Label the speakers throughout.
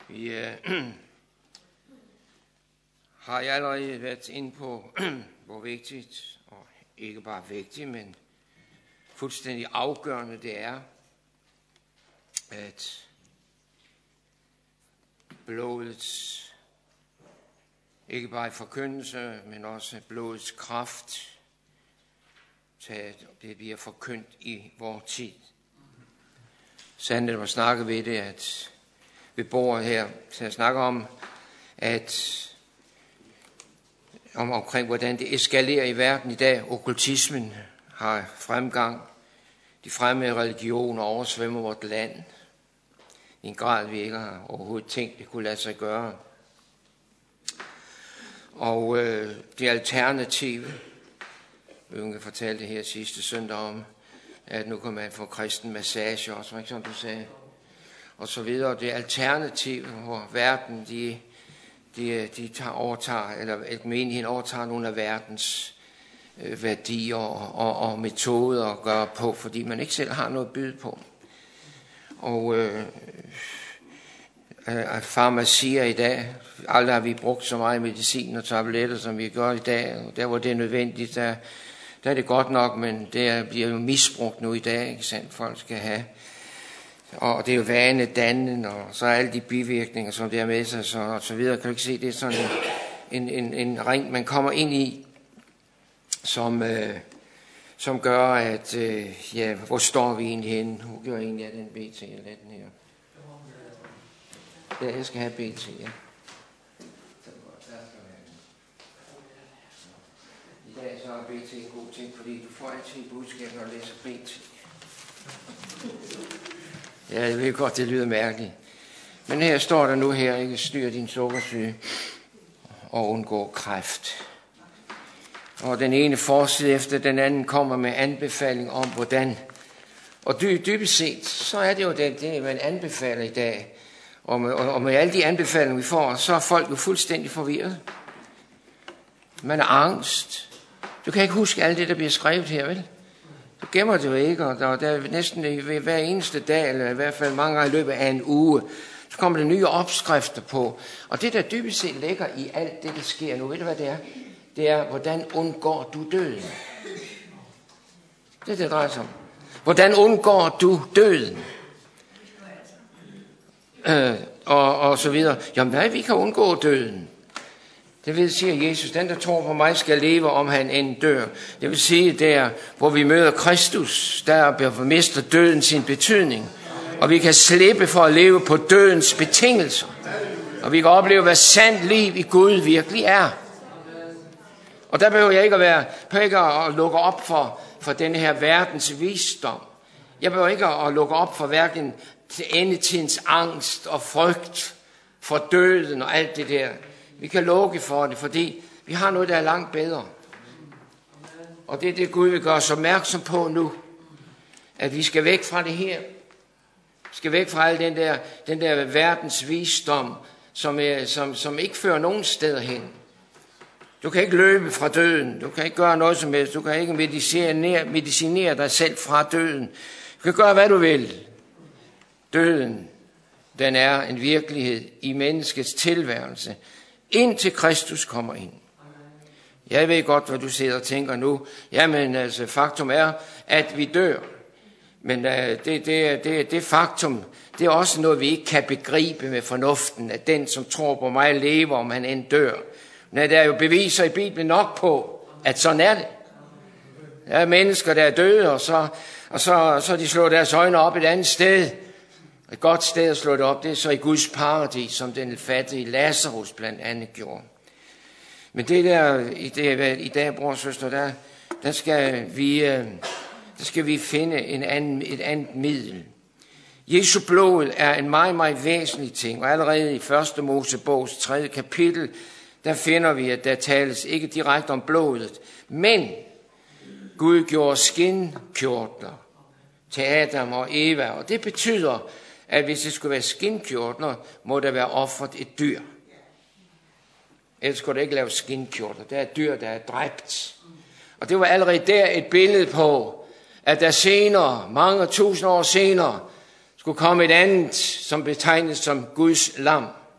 Speaker 1: Vi har jeg allerede været inde på, hvor vigtigt, og ikke bare vigtigt, men fuldstændig afgørende det er, at blodets, ikke bare i forkyndelse, men også blodets kraft, det bliver forkyndt i vor tid. Sandelt var snakket ved det, at vi bor her til at snakke om, omkring hvordan det eskalerer i verden i dag. Okkultismen har fremgang. De fremmede religioner oversvømmer vort land i en grad, vi ikke har overhovedet tænkt, det kunne lade sig gøre. Og det alternative, Yngve fortalte her sidste søndag om, at nu kan man få kristen massage også, ikke som du sagde, og så videre. Det alternative, hvor verden, de overtager, eller menigheden overtager nogle af verdens værdier og metoder at gøre på, fordi man ikke selv har noget at byde på. Og farmacier i dag, aldrig har vi brugt så meget medicin og tabletter, som vi gør i dag. Der hvor det er nødvendigt, der er det godt nok, men det bliver jo misbrugt nu i dag, ikke sandt, folk skal have. Og det er jo vanedannende, og så er alle de bivirkninger, som det er med sig, og så videre. Kan du ikke se, det er sådan en ring, man kommer ind i, som gør, at, hvor står vi egentlig henne? Hvor gør egentlig af den BT, eller den her? Ja, jeg skal have BT, ja. I dag så er BT en god ting, fordi du får altid budskab, når du læser BT. Ja, jeg ved godt, det lyder mærkeligt. Men her står der nu her, ikke styr din sukkersyge og undgå kræft. Og den ene forside efter den anden kommer med anbefaling om, hvordan. Og dybest set, så er det jo det man anbefaler i dag. Og med alle de anbefalinger, vi får, så er folk jo fuldstændig forvirret. Man er angst. Du kan ikke huske alt det, der bliver skrevet her, vel? Du gemmer det jo ikke, og der er næsten hver eneste dag, eller i hvert fald mange gange i løbet af en uge, så kommer der nye opskrifter på. Og det, der dybest set ligger i alt det, der sker nu, ved du hvad det er? Det er, hvordan undgår du døden? Det drejer sig om. Hvordan undgår du døden? Og så videre. Jamen hvad, vi kan undgå døden? Det vil sige, Jesus, den der tror på mig, skal leve, om han end dør. Det vil sige, der hvor vi møder Kristus, der mister døden sin betydning. Og vi kan slippe for at leve på dødens betingelser. Og vi kan opleve, hvad sandt liv i Gud virkelig er. Og der behøver jeg ikke at lukke op for denne her verdens visdom. Jeg behøver ikke at lukke op for hverken til endetidens angst og frygt for døden og alt det der. Vi kan lukke for det, fordi vi har noget, der er langt bedre. Og det er det, Gud vil gøre os opmærksom på nu. At vi skal væk fra det her. Vi skal væk fra al den der verdens visdom, som ikke fører nogen steder hen. Du kan ikke løbe fra døden. Du kan ikke gøre noget som helst. Du kan ikke medicinere dig selv fra døden. Du kan gøre, hvad du vil. Døden, den er en virkelighed i menneskets tilværelse, indtil Kristus kommer ind. Jeg ved godt, hvad du sidder og tænker nu. Jamen, altså, faktum er, at vi dør. Men det faktum, det er også noget, vi ikke kan begribe med fornuften, at den, som tror på mig, lever, om han end dør. Men der er jo beviser i Bibelen nok på, at sådan er det. Der er mennesker, der er døde, og så de slår deres øjne op et andet sted. Et godt sted at slå det op, det er så i Guds paradis, som den fattige Lazarus blandt andet gjorde. Men det der, i dag, bror og søster, der skal vi finde et andet middel. Jesu blod er en meget, meget væsentlig ting, og allerede i 1. Mosebogs 3. kapitel, der finder vi, at der tales ikke direkte om blodet, men Gud gjorde skinkjortler til Adam og Eva, og det betyder, at hvis det skulle være skinkjortler, må der være offret et dyr. Ellers skulle der ikke lave skinkjortler. Der er dyr, der er dræbt. Og det var allerede der et billede på, at der senere, mange tusind år senere, skulle komme et andet, som betegnes som Guds lam.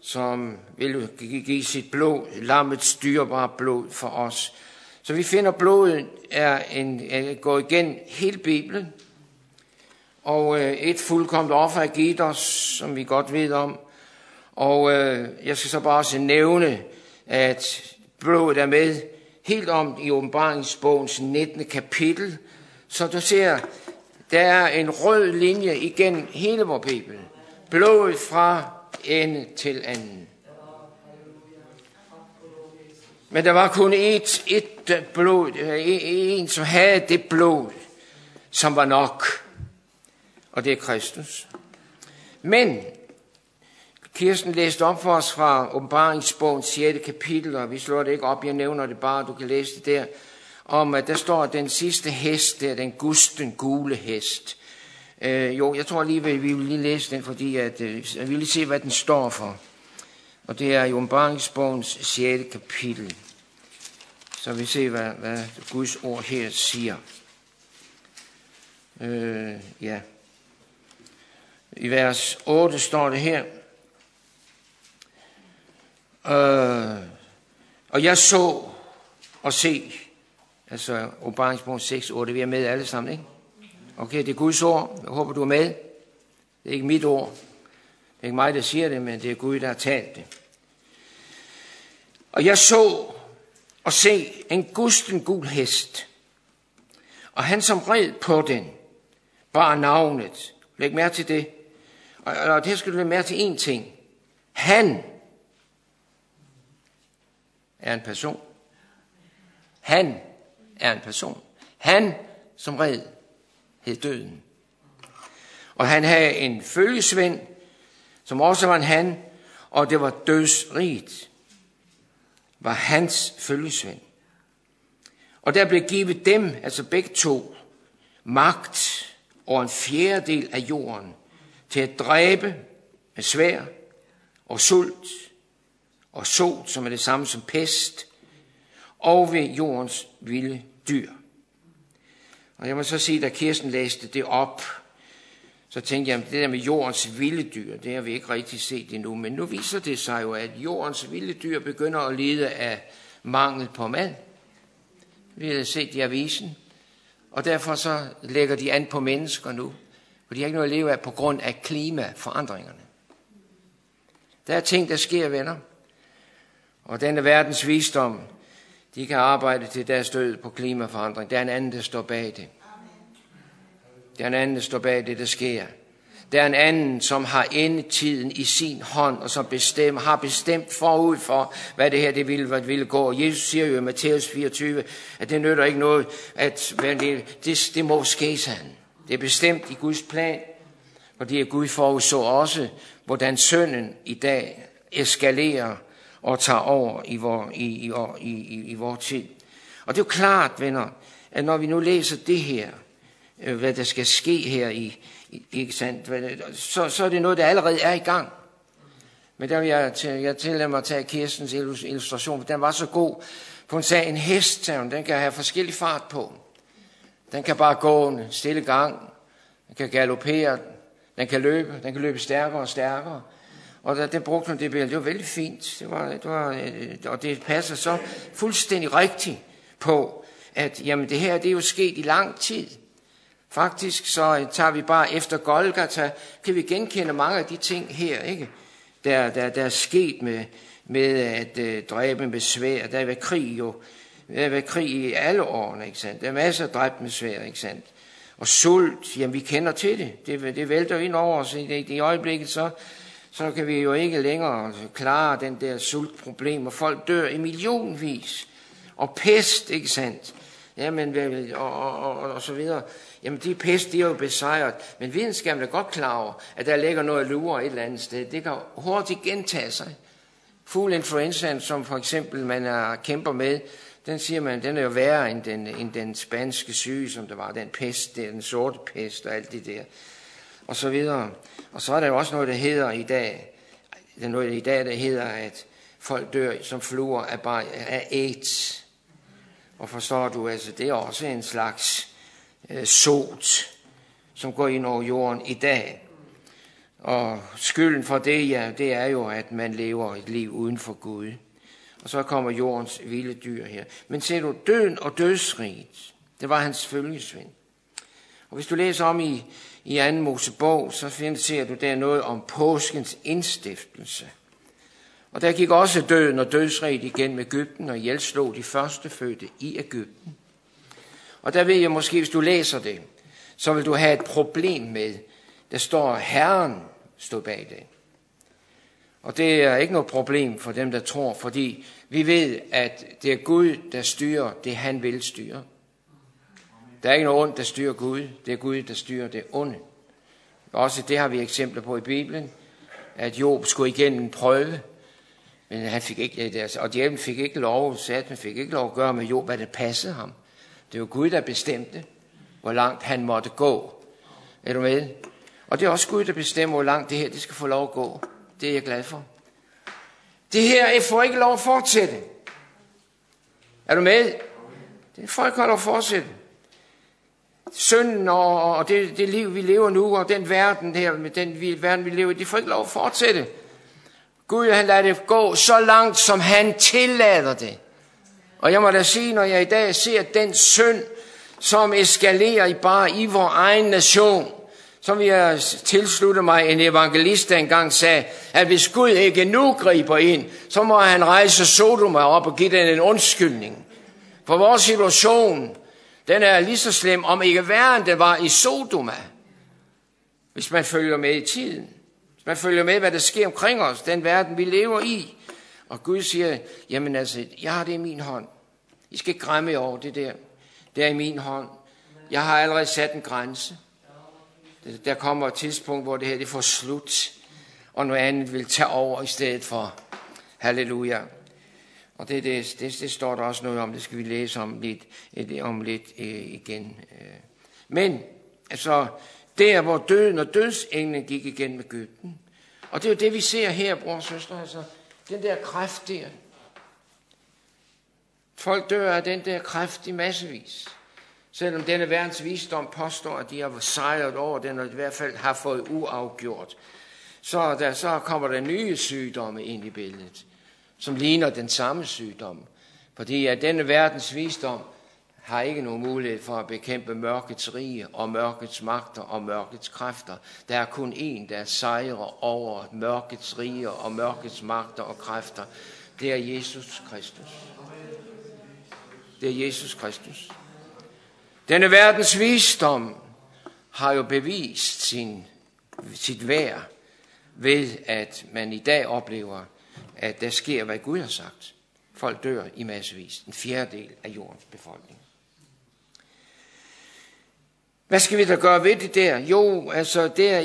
Speaker 1: som vil give sit blod, lammets dyrebare blod for os. Så vi finder, blodet går igen hele Bibelen, og et fuldkomment offer er givet os, som vi godt ved om. Og jeg skal så bare også nævne, at blodet er med helt om i Åbenbaringsbogens 19. kapitel. Så du ser, der er en rød linje igennem hele vores Bibel. Blodet fra ende til anden. Men der var kun et blod, en som havde det blod, som var nok. Og det er Kristus. Men Kirsten læste op for os fra Åbenbaringsbogens 6. kapitel, og vi slår det ikke op, jeg nævner det bare, du kan læse det der, om at der står den sidste hest, der den gusten gule hest. Jeg tror lige, vi vil lige læse den, fordi at, jeg vil lige se, hvad den står for. Og det er i Åbenbaringsbogens 6. kapitel. Så vi ser, hvad Guds ord her siger. I vers 8 står det her. Og jeg så og se, altså Åbenbaringsbogen 6, 8, vi er med alle sammen, ikke? Okay, det er Guds ord. Jeg håber, du er med. Det er ikke mit ord. Det er ikke mig, der siger det, men det er Gud, der har talt det. Og jeg så og se en gusten gul hest, og han som red på den, bar navnet. Læg mærke til det. Og det skal du lægge mærke til en ting. Han er en person. Han er en person. Han som red hed døden. Og han havde en følgesvend, som også var en han, og det var dødsrigt, var hans følgesvend. Og der blev givet dem, altså begge to, magt over en fjerdedel af jorden, til at dræbe med sværd og sult og sot, som er det samme som pest, og ved jordens vilde dyr. Og jeg må så sige, da Kirsten læste det op, så tænkte jeg, at det der med jordens vilde dyr, det har vi ikke rigtig set endnu. Men nu viser det sig jo, at jordens vilde dyr begynder at lide af mangel på mad. Vi har set i avisen, og derfor så lægger de an på mennesker nu, for de har ikke noget at leve af på grund af klimaforandringerne. Der er ting, der sker, venner, og denne verdens visdom, de kan arbejde til deres død på klimaforandring. Der er en anden, der står bag det. Der er en anden, der står bag det, der sker. Der er en anden, som har endetiden i sin hånd, og som har bestemt forud for, hvad det her det ville gå. Jesus siger jo i Matthæus 24, at det nytter ikke noget, at det må ske, sagde han. Det er bestemt i Guds plan, fordi Gud forudså også, hvordan synden i dag eskalerer og tager over i vores tid. Og det er jo klart, venner, at når vi nu læser det her, hvad der skal ske her ikke sandt, så er det noget, der allerede er i gang. Men der vil jeg tillader mig at tage Kirstens illustration, for den var så god. For hun sagde, en hest, den kan have forskellig fart på. Den kan bare gå en stille gang, den kan galoppere, den kan løbe stærkere og stærkere. Og den brugte hun det billede, det var vældig fint. Og det passer så fuldstændig rigtigt på, at jamen, det her det er jo sket i lang tid. Faktisk så tager vi bare efter Golgata, kan vi genkende mange af de ting her, ikke? Der er sket med at dræbe med sværd. Der har været krig jo. Der har været krig i alle årene, ikke sandt? Der er masser af dræbt med sværd, ikke sandt? Og sult, jamen vi kender til det. Det vælter ind over os i øjeblikket, så kan vi jo ikke længere klare den der sultproblem, og folk dør i millionvis. Og pest, ikke sandt? Jamen, og så videre. Jamen, de pest, de er jo besejret. Men videnskaben er godt klar over, at der ligger noget lurer et eller andet sted. Det kan hurtigt gentage sig. Fugl influenzaen, som for eksempel man kæmper med, den siger man, den er jo værre end den spanske syge, som der var. Den pest, den sorte pest og alt det der. Og så videre. Og så er der jo også noget, der hedder i dag. Der er noget i dag, der hedder, at folk dør som fluer af AIDS. Og forstår du, altså det er også en slags sot, som går ind over jorden i dag. Og skylden for det, ja, det er jo, at man lever et liv uden for Gud. Og så kommer jordens vilde dyr her. Men ser du, døden og dødsriget, det var hans følgesvend. Og hvis du læser om i 2. Mosebog, så ser du der noget om påskens indstiftelse. Og der gik også døden og dødsriget igennem Egypten, og ihjelslog de førstefødte i Egypten. Og der ved jeg måske, hvis du læser det, så vil du have et problem med, der står, Herren stod bag det. Og det er ikke noget problem for dem, der tror, fordi vi ved, at det er Gud, der styrer det, han vil styre. Der er ikke noget ondt, der styrer Gud. Det er Gud, der styrer det onde. Også det har vi eksempler på i Bibelen, at Job skulle igennem en prøve, men han fik ikke, og djævlen fik ikke lov, Satan fik ikke lov at gøre med Job, hvad det passede ham. Det var Gud, der bestemte, hvor langt han måtte gå. Er du med? Og det er også Gud, der bestemmer, hvor langt det her det skal få lov at gå. Det er jeg glad for. Det her får ikke lov at fortsætte. Er du med? Det får ikke lov at fortsætte. Synden og det liv, vi lever nu, og den verden her, med den verden, vi lever i, det får ikke lov at fortsætte. Gud, han lader det gå så langt, som han tillader det. Og jeg må da sige, når jeg i dag ser den synd, som eskalerer bare i vores egen nation, så vil jeg tilslutte mig en evangelist, der engang sagde, at hvis Gud ikke nu griber ind, så må han rejse Sodoma op og give den en undskyldning. For vores situation, den er lige så slem, om ikke værre end det var i Sodoma. Hvis man følger med i tiden. Hvis man følger med, hvad der sker omkring os, den verden, vi lever i. Og Gud siger, jamen altså, jeg har det i min hånd. I skal ikke græmme over det der. Det er i min hånd. Jeg har allerede sat en grænse. Der kommer et tidspunkt, hvor det her det får slut, og noget andet vil tage over i stedet for. Halleluja. Og det står der også noget om, det skal vi læse om lidt igen. Men altså, der hvor døden og dødsenglen gik igennem Egypten, og det er jo det, vi ser her, bror og søster, altså, den der kræft der. Folk dør af den der kræft i massevis. Selvom denne verdens visdom påstår, at de har sejret over den, og i hvert fald har fået uafgjort, så kommer der nye sygdomme ind i billedet, som ligner den samme sygdom. Fordi at denne verdens visdom har ikke nogen mulighed for at bekæmpe mørkets rige og mørkets magter og mørkets kræfter. Der er kun én, der sejrer over mørkets rige og mørkets magter og kræfter. Det er Jesus Kristus. Det er Jesus Kristus. Denne verdens visdom har jo bevist sit værd ved, at man i dag oplever, at der sker, hvad Gud har sagt. Folk dør i massevis. En fjerdedel af jordens befolkning. Hvad skal vi da gøre ved det der? Jo, altså der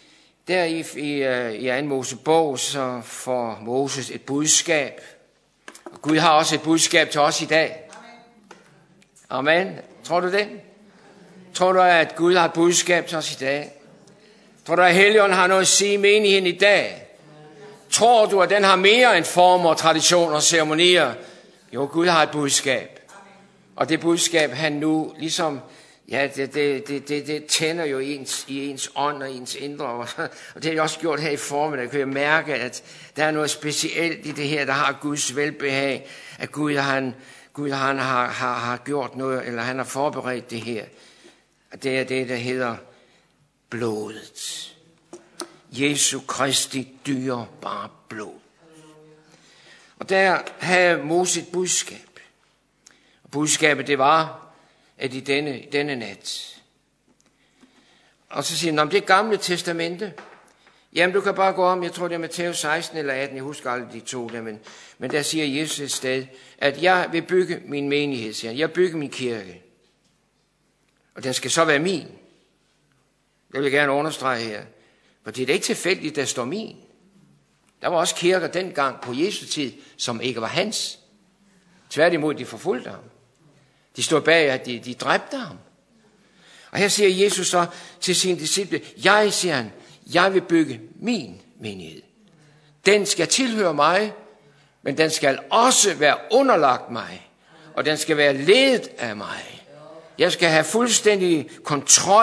Speaker 1: i 2. Mosebog, så får Moses et budskab. Og Gud har også et budskab til os i dag. Amen. Tror du det? Tror du, at Gud har et budskab til os i dag? Tror du, at Helligånden har noget at sige i menigheden i dag? Tror du, at den har mere end former, traditioner og ceremonier? Jo, Gud har et budskab. Og det budskab, han nu ligesom, ja, det tænder jo i ens ånd og ens indre. Og det har jeg også gjort her i formiddag. Jeg kan mærke, at der er noget specielt i det her, der har Guds velbehag. At Gud han har gjort noget, eller han har forberedt det her. Det er det, der hedder blodet. Jesu Kristi dyrebare blod. Og der havde Moses et budskab. Og budskabet det var, at i denne nat. Og så siger han, om det er Gamle Testamente. Jamen du kan bare gå om, jeg tror det er Matthæus 16 eller 18, jeg husker aldrig de to der, men der siger Jesus et sted, at jeg vil bygge min menighed, siger han. Jeg bygger min kirke. Og den skal så være min. Det vil jeg gerne understrege her. For det er ikke tilfældigt, der står min. Der var også kirker dengang på Jesu tid, som ikke var hans. Tværtimod, de forfulgte ham. De stod bag, at de dræbte ham. Og her siger Jesus så til sine disciple, siger han, jeg vil bygge min menighed. Den skal tilhøre mig, men den skal også være underlagt mig. Og den skal være ledet af mig. Jeg skal have fuldstændig kontrol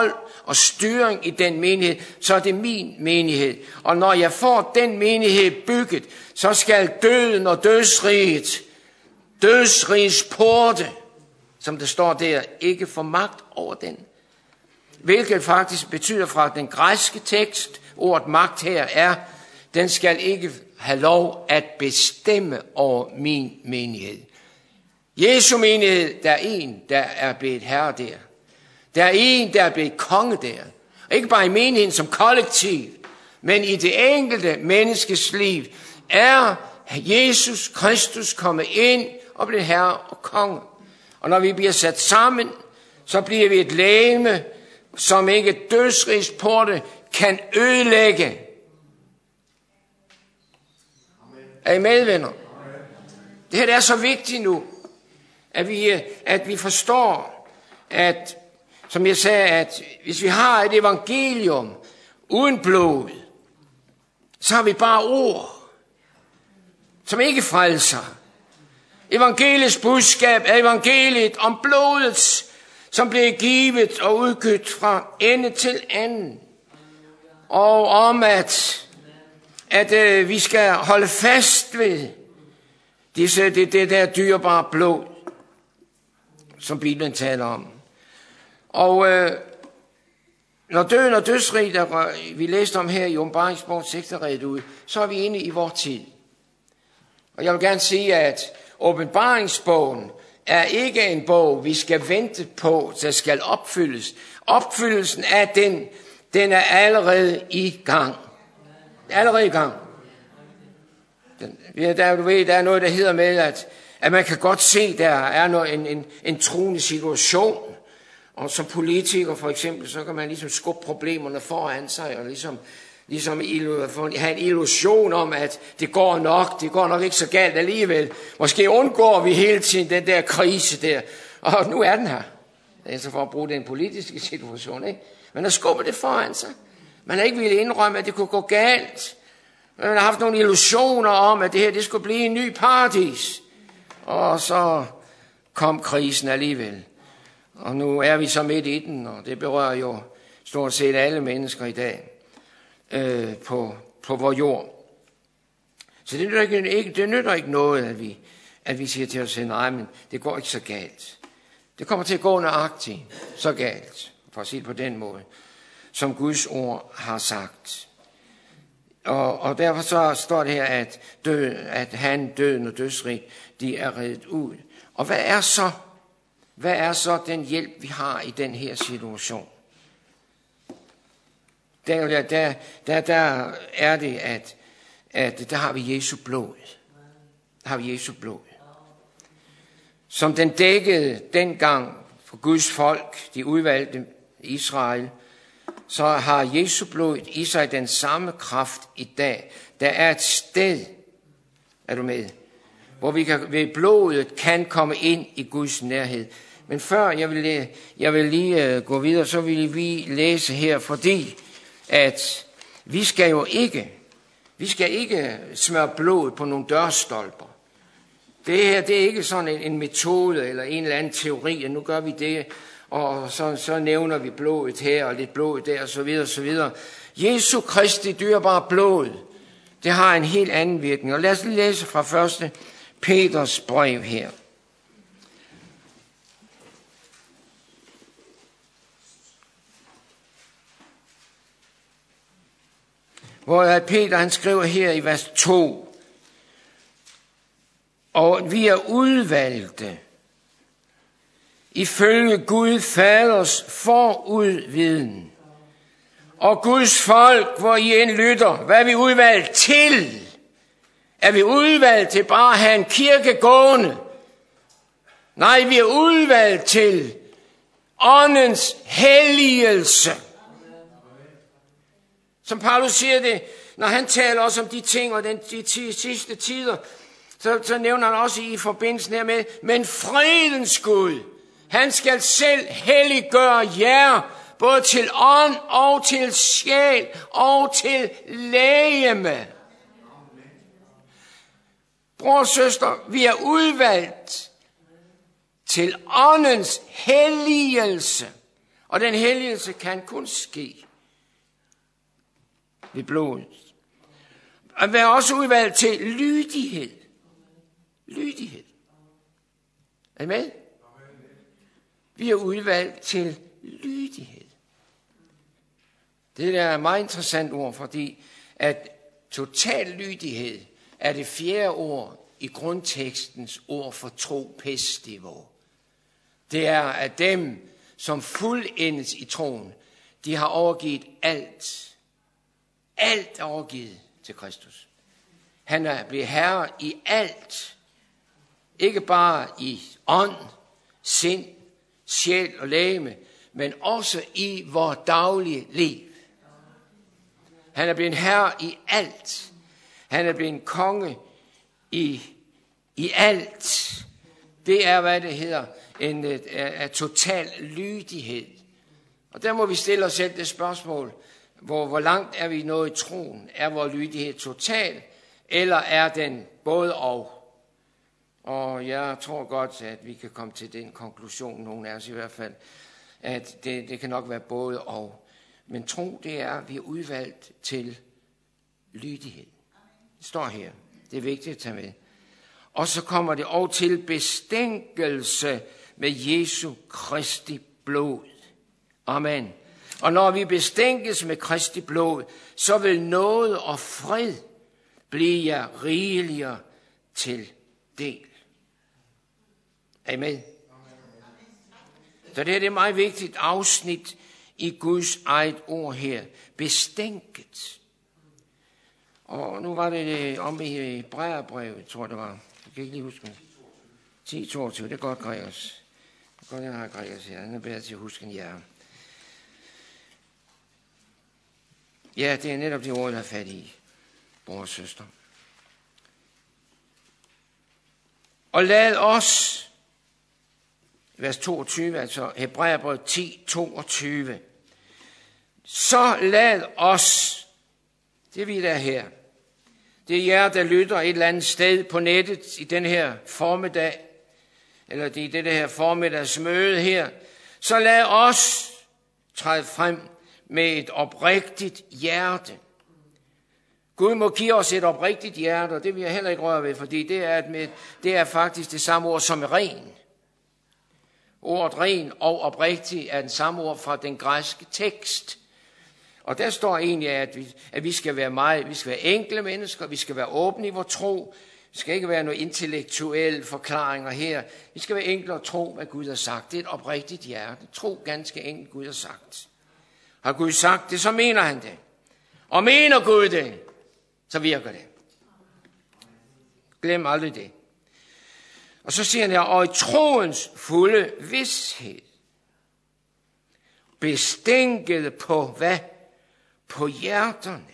Speaker 1: og styring i den menighed, så er det min menighed. Og når jeg får den menighed bygget, så skal døden og dødsrigets porte, som der står der, ikke få magt over den. Hvilket faktisk betyder fra den græske tekst, ordet magt her er, den skal ikke have lov at bestemme over min menighed. Jesu menighed, der er en, der er blevet herre der. Der er en, der er blevet konge der. Ikke bare i menigheden som kollektiv, men i det enkelte menneskes liv er Jesus Kristus kommet ind og blevet herre og konge. Og når vi bliver sat sammen, så bliver vi et legeme, som ikke dødsrigets porte kan ødelægge. Er I med, venner? Det her er så vigtigt nu, at vi forstår, at, som jeg sagde, at hvis vi har et evangelium uden blod, så har vi bare ord, som ikke frelser. Evangeliets budskab er evangeliet om blodet, som blev givet og udgivet fra ende til anden. Og om at vi skal holde fast ved det der dyrebare blod, som Bibelen taler om. Og når døden og dødsriget, vi læste om her i Åbenbaringsbogen 6, ud, så er vi inde i vores tid. Og jeg vil gerne sige, at Åbenbaringsbogen er ikke en bog, vi skal vente på, der skal opfyldes. Opfyldelsen af den er allerede i gang. Allerede i gang. Der er noget, der hedder med, at man kan godt se, der er en truende situation. Og som politiker for eksempel, så kan man ligesom skubbe problemerne foran sig, og ligesom have en illusion om, at det går nok ikke så galt alligevel. Måske undgår vi hele tiden den der krise der. Og nu er den her. Det er så for at bruge den politiske situation, ikke? Man har skubbet det foran sig. Man har ikke ville indrømme, at det kunne gå galt. Man har haft nogle illusioner om, at det her det skulle blive en ny paradis. Og så kom krisen alligevel. Og nu er vi så midt i den, og det berører jo stort set alle mennesker i dag på vores jord. Så det nytter ikke noget, at vi siger til os selv, nej, men det går ikke så galt. Det kommer til at gå nøjagtigt så galt, for at sige det på den måde, som Guds ord har sagt. Og derfor så står det her, at døden og dødsriget, de er reddet ud. Og hvad er så den hjælp, vi har i den her situation? Der er det, at der har vi Jesu blod. Der har vi Jesu blod. Som den dækkede dengang for Guds folk, de udvalgte Israel, så har Jesu blod i sig den samme kraft i dag. Der er et sted, er du med, hvor vi ved blodet kan komme ind i Guds nærhed. Men før jeg vil lige gå videre, så vil vi læse her, fordi at vi skal ikke smøre blod på nogle dørstolper. Det her, det er ikke sådan en metode eller en eller anden teori, at nu gør vi det, og så nævner vi blodet her og lidt blod der, og så videre, og så videre. Jesu Kristi dyrebare blod, det har en helt anden virkning. Og lad os lige læse fra 1. Peters brev her. Hvor Peter han skriver her i vers 2, og vi er udvalgte ifølge Gud Faders forudviden. Og Guds folk, hvor I end lytter, hvad er vi udvalgt til? Er vi udvalgt til bare at have en kirke gående? Nej, vi er udvalgt til åndens helligelse. Som Paulus siger det, når han taler også om de ting og de sidste tider, så nævner han også i forbindelsen her med, men fredens Gud, han skal selv helliggøre jer, både til ånd og til sjæl og til legeme. Bror og søster, vi er udvalgt til åndens helligelse. Og den helligelse kan kun ske ved blodet. At være også udvalgt til lydighed. Lydighed. Er I med? Vi er udvalgt til lydighed. Det er et meget interessant ord, fordi at total lydighed er det 4. ord i grundtekstens ord for tro, pestivo. Det er, at dem, som fuldendes i troen, de har overgivet alt. Alt er overgivet til Kristus. Han er blevet herre i alt. Ikke bare i ånd, sind, sjæl og legeme, men også i vores daglige liv. Han er blevet herre i alt. Han er blevet en konge i alt. Det er, hvad det hedder, en total lydighed. Og der må vi stille os selv det spørgsmål, hvor langt er vi nået i troen? Er vores lydighed total, eller er den både og? Og jeg tror godt, at vi kan komme til den konklusion, nogen af os i hvert fald, at det kan nok være både og. Men tro, det er, at vi er udvalgt til lydighed. Det står her. Det er vigtigt at tage med. Og så kommer det over til bestænkelse med Jesu Kristi blod. Amen. Og når vi bestænkes med Kristi blod, så vil nåde og fred blive jer rigeligere til del. Er I med? Så det er et meget vigtigt afsnit i Guds eget ord her. Bestænket. Og nu var det om i Hebræerbrevet, tror jeg det var. Jeg kan ikke lige huske det. 10:22, det er godt, Gregers. Det er godt, jeg har Gregers her. Han er bedre til at huske end jer. Ja, det er netop det ord, jeg har fat i, bror og søster. Og lad os, vers 22, altså Hebræerbrevet 10:22. Så lad os, det er vi der her. Det er jer, der lytter et eller andet sted på nettet i den her formiddag, eller i det her formiddagsmøde her. Så lad os træde frem med et oprigtigt hjerte. Gud må give os et oprigtigt hjerte, og det vil jeg heller ikke røre ved, fordi det er faktisk det samme ord som ren. Ordet ren og oprigtig er den samme ord fra den græske tekst. Og der står egentlig, at vi skal være enkle mennesker, vi skal være åbne i vores tro. Det skal ikke være noget intellektuelle forklaringer her. Vi skal være enkle og tro, hvad Gud har sagt. Det er et oprigtigt hjerte. Tro ganske enkelt, Gud har sagt. Har Gud sagt det, så mener han det. Og mener Gud det, så virker det. Glem aldrig det. Og så siger han her, og i troens fulde vished, bestænkede på hvad? På hjerterne.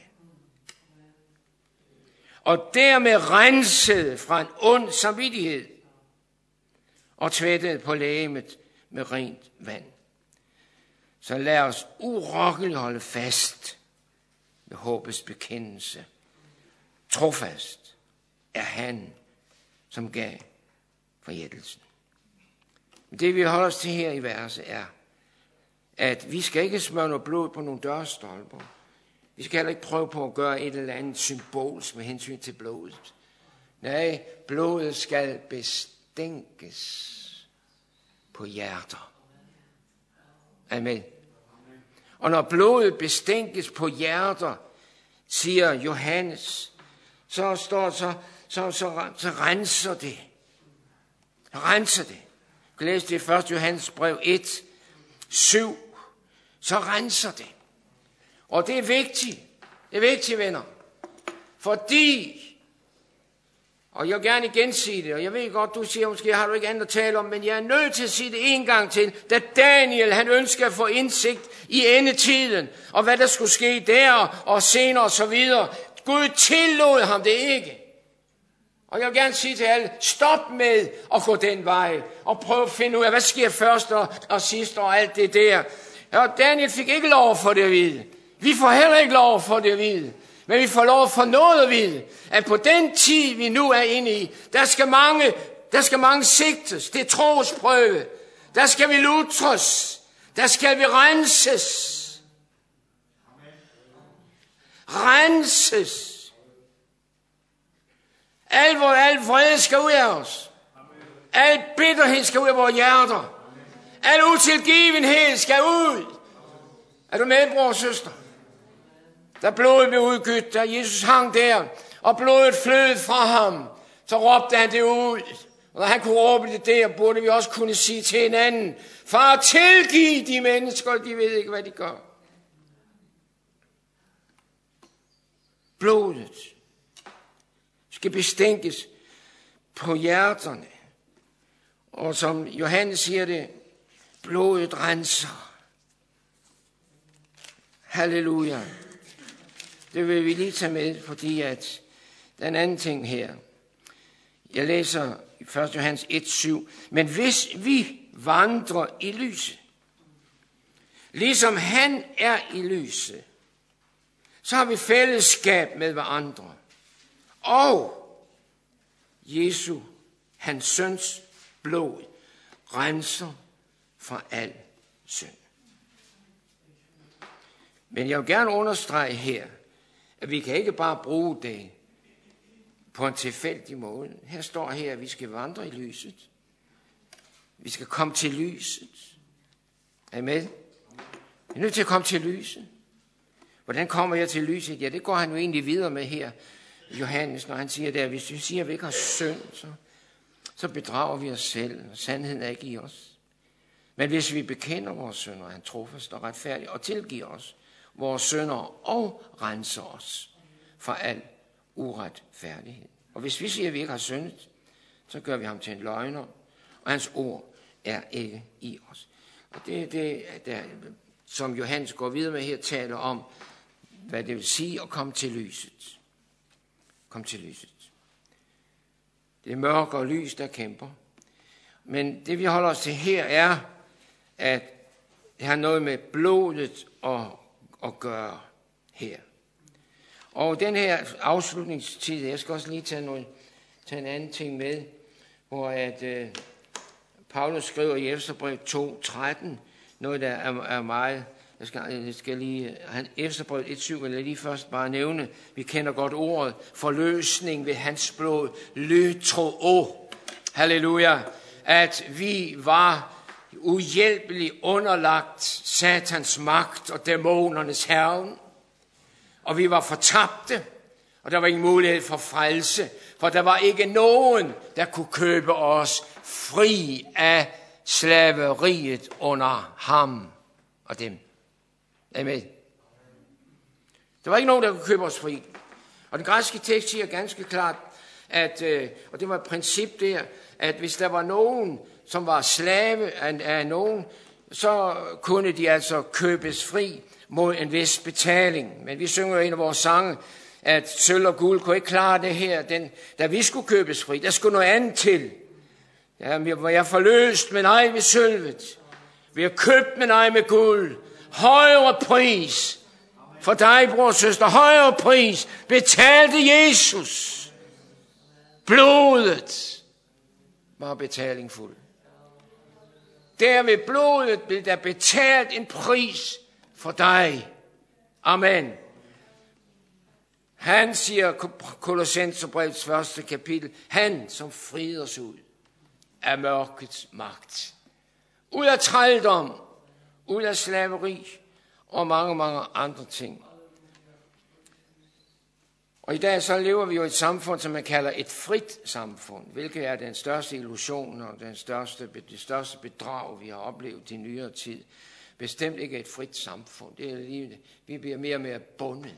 Speaker 1: Og dermed renset fra en ond samvittighed, og tvættet på legemet med rent vand. Så lad os urokkeligt holde fast med håbets bekendelse. Trofast er han, som gav forjættelsen. Det vi holder os til her i verset er, at vi skal ikke smøre noget blod på nogle dørstolper. Vi skal heller ikke prøve på at gøre et eller andet symbols med hensyn til blodet. Nej, blodet skal bestænkes på hjerter. Amen. Og når blodet bestænkes på hjerter, siger Johannes, så renser det. Renser det. Jeg læste det i 1. Johannes brev 1, 7. Så renser det. Og det er vigtigt. Det er vigtigt, venner. Fordi, og jeg vil gerne igen sige det, og jeg ved godt, du siger, måske har du ikke andet at tale om, men jeg er nødt til at sige det en gang til, da Daniel, han ønsker at få indsigt i endetiden, og hvad der skulle ske der, og senere og så videre. Gud tillod ham det ikke. Og jeg vil gerne sige til alle, stop med at gå den vej, og prøv at finde ud af, hvad sker først og sidst og alt det der. Ja, Daniel fik ikke lov for det at vide. Vi får heller ikke lov for det at vide. Men vi får lov for noget at vide, at på den tid, vi nu er inde i, der skal mange sigtes. Det er trosprøve. Der skal vi lutres. Der skal vi renses. Renses. Al vrede skal ud af os. Al bitterhed skal ud af vores hjerter. Al utilgivenhed skal ud. Er du med, bror og søster? Da blodet blev udgydt, da Jesus hang der, og blodet flød fra ham, så råbte han det ud. Og når han kunne råbe det der, burde vi også kunne sige til hinanden, far, tilgiv de mennesker, de ved ikke, hvad de gør. Blodet skal bestænkes på hjerterne. Og som Johannes siger det, blodet renser. Halleluja. Det vil vi lige tage med, fordi at der er en anden ting her. Jeg læser 1. Johannes 1:7. Men hvis vi vandrer i lyset, ligesom han er i lyset, så har vi fællesskab med hverandre. Og Jesu, hans søns blod, renser fra al synd. Men jeg vil gerne understrege her, at vi kan ikke bare bruge det på en tilfældig måde. Her står her, at vi skal vandre i lyset. Vi skal komme til lyset. Er I med? Vi er nødt til at komme til lyset. Hvordan kommer jeg til lyset? Ja, det går han jo egentlig videre med her, Johannes, når han siger der, hvis vi siger, at vi ikke har synd, så bedrager vi os selv, og sandheden er ikke i os. Men hvis vi bekender vores synder, han trofast og retfærdig, og tilgiver os vores synder og renser os fra al uretfærdighed. Og hvis vi siger, at vi ikke har syndet, så gør vi ham til en løgner, og hans ord er ikke i os. Og det som Johannes går videre med her, taler om, hvad det vil sige at komme til lyset. Kom til lyset. Det er mørke og lys, der kæmper. Men det vi holder os til her er, at det har noget med blodet at gøre her. Og den her afslutningstid, jeg skal også lige tage en anden ting med, hvor at Paulus skriver i Efeserbrevet 2:13, noget der er meget, jeg skal lige, Efeserbrevet 1:7 vil jeg lige først bare nævne, vi kender godt ordet, forløsning ved hans blod, lytro, halleluja, at vi var uhjælpeligt underlagt Satans magt og dæmonernes hærgen, og vi var fortabte, og der var ingen mulighed for frelse, for der var ikke nogen, der kunne købe os fri af slaveriet under ham og dem. Amen. Der var ikke nogen, der kunne købe os fri. Og den græske tekst siger ganske klart, at, og det var et princip der, at hvis der var nogen, som var slave af nogen, så kunne de altså købes fri mod en vis betaling. Men vi synger jo en af vores sange, at sølv og guld kunne ikke klare det her. Da vi skulle købes fri, der skulle noget andet til. Ja, vi var forløst, men ej ved sølvet. Vi har købt, men ej med guld. Højere pris for dig, bror og søster. Højere pris betalte Jesus. Blodet var betalingfuld. Der ved blodet blev der betalt en pris for dig. Amen. Han siger Kolossenserbrevets 1. kapitel, han som frider os ud af mørkets magt. Ud af trældom, ud af slaveri og mange, mange andre ting. Og i dag så lever vi jo i et samfund, som man kalder et frit samfund, hvilket er den største illusion og det største bedrag, vi har oplevet i nyere tid. Bestemt ikke et frit samfund. Det er lige, vi bliver mere og mere bundet.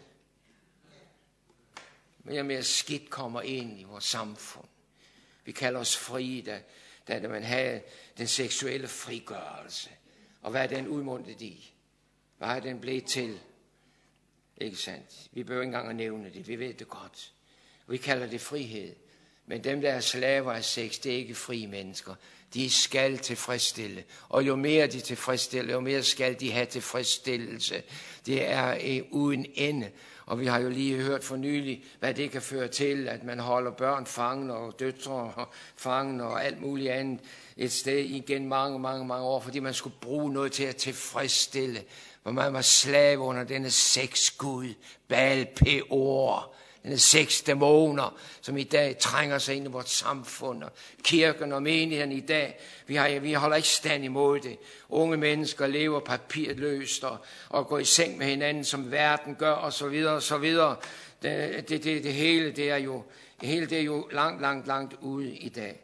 Speaker 1: Mere og mere skidt kommer ind i vores samfund. Vi kalder os frie, da man havde den seksuelle frigørelse. Og hvad er den udmundet i? Hvad er den blevet til? Ikke sandt? Vi behøver ikke engang at nævne det. Vi ved det godt. Vi kalder det frihed. Men dem, der er slaver af sex, det er ikke frie mennesker. De skal tilfredsstille. Og jo mere de tilfredsstiller, jo mere skal de have tilfredsstillelse. Det er uden ende. Og vi har jo lige hørt for nylig, hvad det kan føre til, at man holder børn fangen og døtre fangen og alt muligt andet et sted igen mange år, fordi man skulle bruge noget til at tilfredsstille. Hvor man var slave under denne sexgud, Baal Peor, denne seks dæmoner, som i dag trænger sig ind i vores samfund, og kirken og menigheden i dag. Vi holder ikke stand imod det. Unge mennesker lever papirløst og går i seng med hinanden, som verden gør, og så videre, og så videre. Det hele er jo langt ude i dag.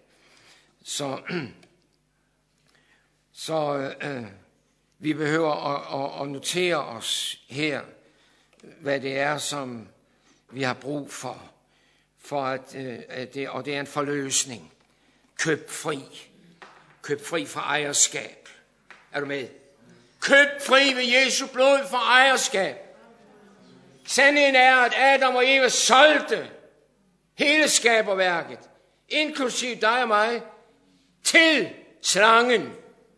Speaker 1: Så vi behøver at notere os her, hvad det er, som vi har brug for at og det er en forløsning. Køb fri fra ejerskab. Er du med? Køb fri ved Jesu blod fra ejerskab. Sandheden er, at Adam og Eva solgte hele skaberværket, inklusiv dig og mig, til slangen.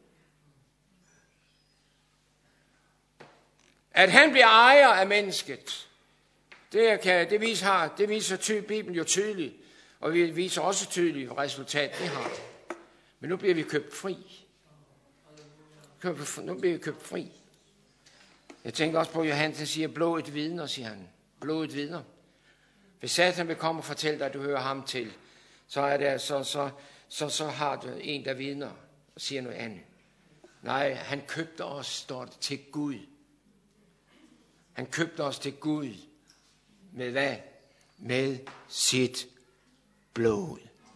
Speaker 1: At han bliver ejer af mennesket, det viser Bibelen jo tydeligt, og vi viser også tydeligt, hvad resultat det har. Men nu bliver vi købt fri. Nu bliver vi købt fri. Jeg tænker også på, at Johannes siger, blodet vidner, siger han. Blodet vidner. Hvis Satan vil komme og fortælle dig, at du hører ham til, så er det så har du en, der vidner og siger noget andet. Nej, han købte os, står det, til Gud. Han købte os til Gud. Med hvad? Med sit blod.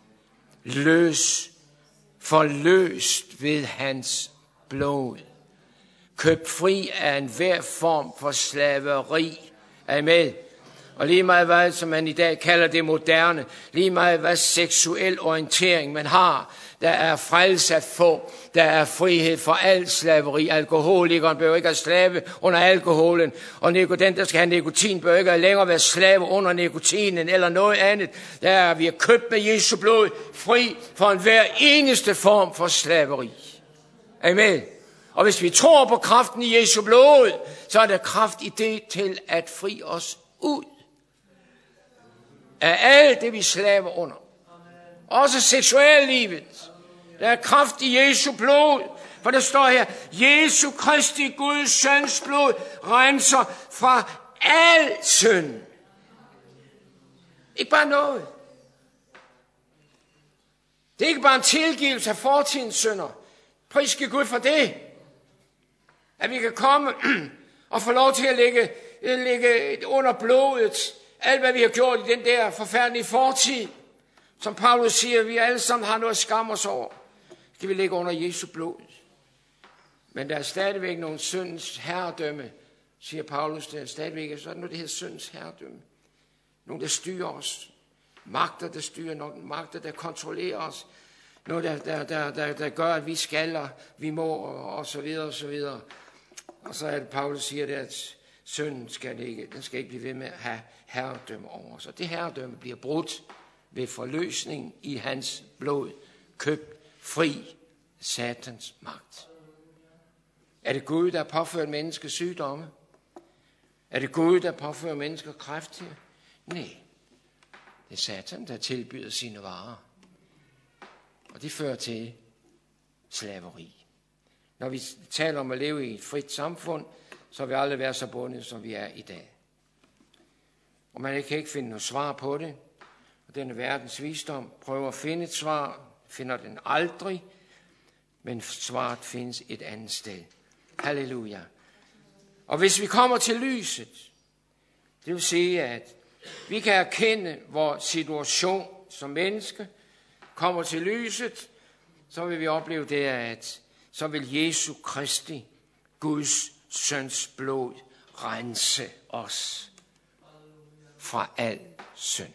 Speaker 1: Forløst ved hans blod. Købt fri af enhver form for slaveri. Er I med? Og lige meget hvad, som man i dag kalder det moderne, lige meget hvad seksuel orientering man har, der er frelse at få, der er frihed for al slaveri. Alkoholikeren bør ikke have slave under alkoholen, og den, der skal have nikotin, bør ikke længere være slave under nikotinen eller noget andet. Der er vi købt med Jesu blod, fri for enhver eneste form for slaveri. Amen. Og hvis vi tror på kraften i Jesu blod, så er der kraft i det til at fri os ud af alt det, vi slaver under. Også seksuallivet. Der er kraft i Jesu blod. For der står her, Jesu Kristi Guds søns blod renser fra al synd. Ikke bare noget. Det er ikke bare en tilgivelse af fortidens synder. Priske Gud for det. At vi kan komme og få lov til at lægge under blodet alt, hvad vi har gjort i den der forfærdelige fortid. Som Paulus siger, vi alle sammen har noget at skamme os over. Skal vi lægge under Jesu blod. Men der er stadigvæk nogle syndens herredømme, siger Paulus. Der er stadigvæk sådan noget, det her syndens herredømme. Nogle, der styrer os. Magter, der styrer, nogle magter, der kontrollerer os. Noget, der gør, at vi skal, og vi må, og så videre, og så videre. Og så er det, Paulus siger det, at synden skal ikke blive ved med at have herredømme over os. Og det herredømme bliver brudt ved forløsning i hans blod, købt fri Satans magt. Er det Gud, der påfører mennesker sygdomme? Er det Gud, der påfører mennesker kræft her? Nej. Det er Satan, der tilbyder sine varer. Og det fører til slaveri. Når vi taler om at leve i et frit samfund, så vil vi aldrig være så bundet, som vi er i dag. Og man kan ikke finde noget svar på det. Og denne verdens visdom prøver at finde et svar, finder den aldrig, men svaret findes et andet sted. Halleluja. Og hvis vi kommer til lyset, det vil sige, at vi kan erkende vores situation som menneske, kommer til lyset, så vil vi opleve det, at så vil Jesu Kristi, Guds søns blod, rense os fra al synd.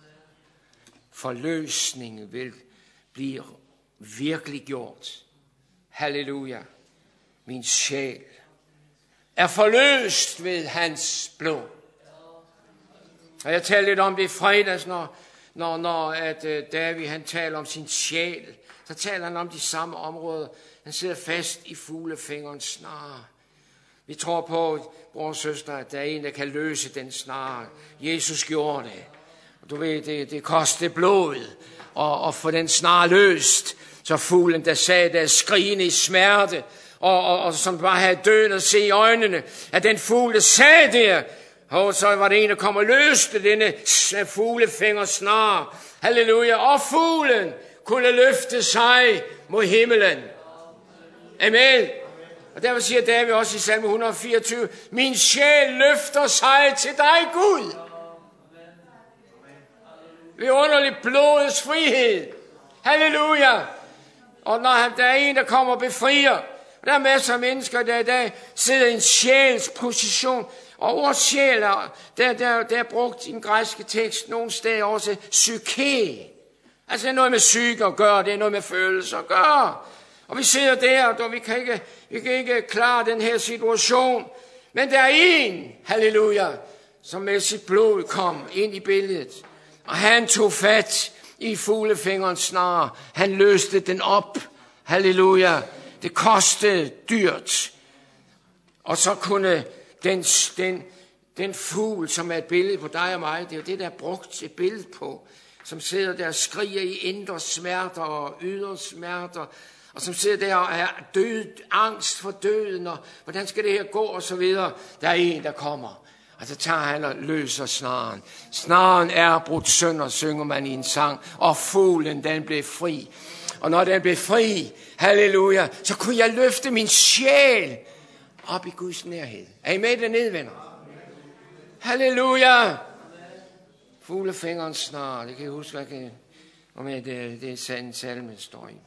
Speaker 1: Forløsningen vil blive virkeliggjort. Halleluja. Min sjæl er forløst ved hans blod. Og jeg talte lidt om det i fredags, når David han taler om sin sjæl, så taler han om de samme områder. Han sidder fast i fuglefingerens snare. Vi tror på, bror og søster, at der er en, der kan løse den snare. Jesus gjorde det. Og du ved, det kostede blod at få den snare løst. Så fuglen, der sagde, der skrigende i smerte, og som bare havde døden at se i øjnene, at den fugle, der sagde der, og så var det en, der kom og løste denne fuglefingers snare. Halleluja. Og fuglen kunne løfte sig mod himmelen. Amen. Og derfor siger David også i salme 124, min sjæl løfter sig til dig, Gud. Ved underligt blodets frihed. Halleluja. Og når der er en, der kommer og befrier, og der er masser af mennesker, der i dag sidder i en sjæls position, og ordet sjæl, der er brugt i den græske tekst nogle steder også psyke. Altså det er noget med psyke at gøre, det er noget med følelser at gøre. Og vi sidder der, og vi kan ikke klare den her situation. Men der er en, halleluja, som med sit blod kom ind i billedet. Og han tog fat i fuglefingerens snare. Han løste den op. Halleluja. Det kostede dyrt. Og så kunne den fugl, som er et billede på dig og mig, det er jo det, der er brugt et billede på, som sidder der og skriger i indre smerter og ydre smerter, og som sidder der og er angst for døden, og hvordan skal det her gå, og så videre. Der er en, der kommer, og så tager han og løser snaren. Snaren er brudt sønder, synger man i en sang, og fuglen, den blev fri. Og når den blev fri, halleluja, så kunne jeg løfte min sjæl op i Guds nærhed. Er I med dernede, venner? Halleluja! Fuglefingerens snare, det kan jeg huske, om det er en salme, står i.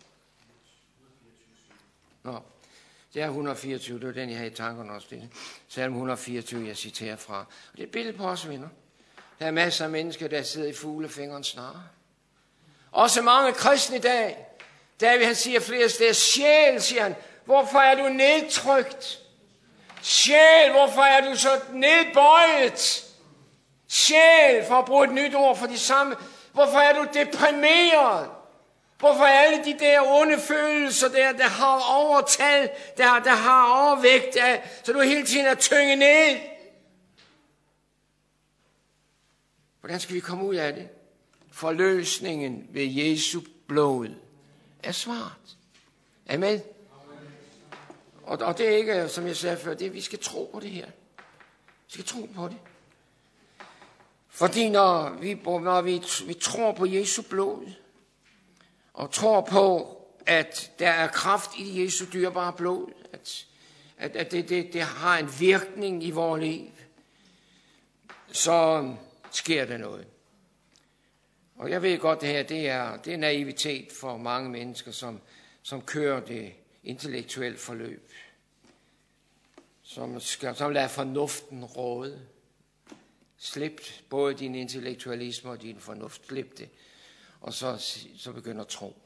Speaker 1: Nå, det er 124, det var den, jeg havde i tankerne også. Det. Salme 124, jeg citerer fra. Og det er et billede på os, venner. Der er masser af mennesker, der sidder i fuglefingerens snare. Også mange kristne i dag. David, han siger flere steder, sjæl, siger han, hvorfor er du nedtrykt? Sjæl, hvorfor er du så nedbøjet? Sjæl, for at bruge et nyt ord for de samme. Hvorfor er du deprimeret? Hvorfor er alle de der onde følelser, der har overtal, der har overvægt, så du hele tiden er tynget ned? Hvordan skal vi komme ud af det? Forløsningen ved Jesu blod er svaret. Amen. Og det er ikke, som jeg sagde før, det er, vi skal tro på det her. Vi skal tro på det. Fordi når vi tror på Jesu blod, og tror på, at der er kraft i Jesu dyrebare blod, at det har en virkning i vores liv, så sker der noget. Og jeg ved godt, det her det er naivitet for mange mennesker, som kører det intellektuelle forløb, som lader fornuften råde. Slip både din intellektualisme og din fornuft, slip det, og så begynder at tro.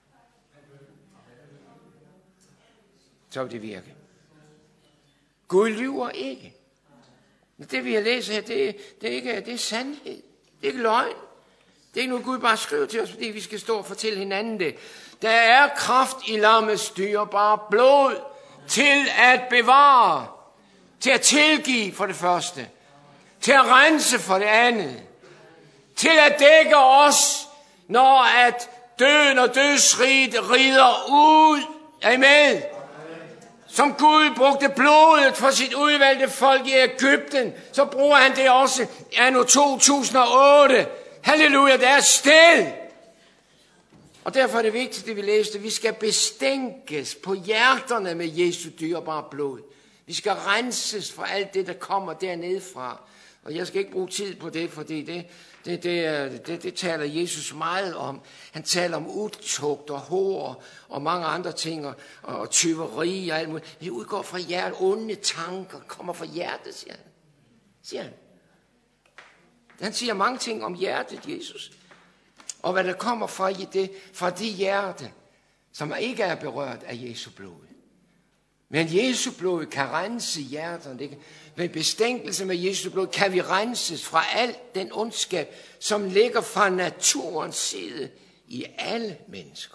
Speaker 1: Så vil det virke. Gud lyver ikke. Det vi har læst her, det er sandhed. Det er ikke løgn. Det er ikke noget Gud bare skriver til os, fordi vi skal stå og fortælle hinanden det. Der er kraft i lammets dyrebare blod til at bevare, til at tilgive for det første, til at rense for det andet, til at dække os, når at døden og dødsriget rider ud. Amen. Som Gud brugte blodet for sit udvalgte folk i Egypten, så bruger han det også anno 2008. Halleluja, der er sted. Og derfor er det vigtigt, det vi læste. Vi skal bestænkes på hjerterne med Jesu dyrebare blod. Vi skal renses for alt det, der kommer dernede fra. Og jeg skal ikke bruge tid på det, fordi det taler Jesus meget om. Han taler om utugt og hår og mange andre ting, og tyveri og alt muligt. Det udgår fra hjertet. Onde tanker kommer fra hjertet, siger han. Han siger mange ting om hjertet, Jesus. Og hvad der kommer fra det hjerte, som ikke er berørt af Jesu blod. Men Jesu blod kan rense hjerterne. Med bestænkelse med Jesu blod kan vi renses fra al den ondskab, som ligger fra naturens side i alle mennesker.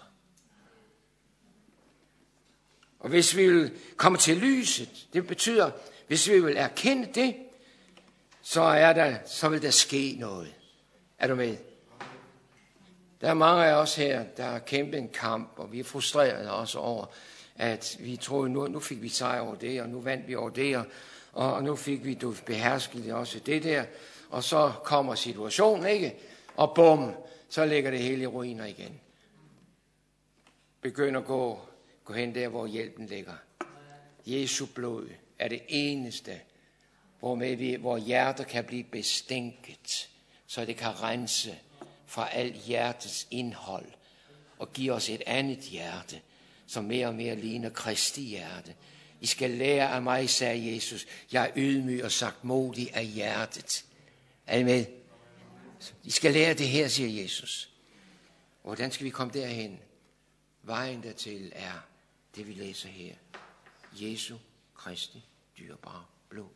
Speaker 1: Og hvis vi vil komme til lyset, det betyder, hvis vi vil erkende det, så vil der ske noget. Er du med? Der er mange af os her, der har kæmpet en kamp, og vi er frustrerede også over, at vi troede, nu fik vi sejr over det, og nu vandt vi over det, og nu fik vi behersket også det der, og så kommer situationen, ikke? Og bum, så ligger det hele i ruiner igen. Begynd at gå hen der, hvor hjælpen ligger. Jesu blod er det eneste, hvor hjerter kan blive bestænket, så det kan rense fra alt hjertets indhold og give os et andet hjerte, som mere og mere ligner Kristi hjerte. I skal lære af mig, sagde Jesus. Jeg er ydmyg og sagtmodig af hjertet. Er I med? I skal lære det her, siger Jesus. Hvordan skal vi komme derhen? Vejen dertil er det, vi læser her. Jesu Kristi dyrebare blod.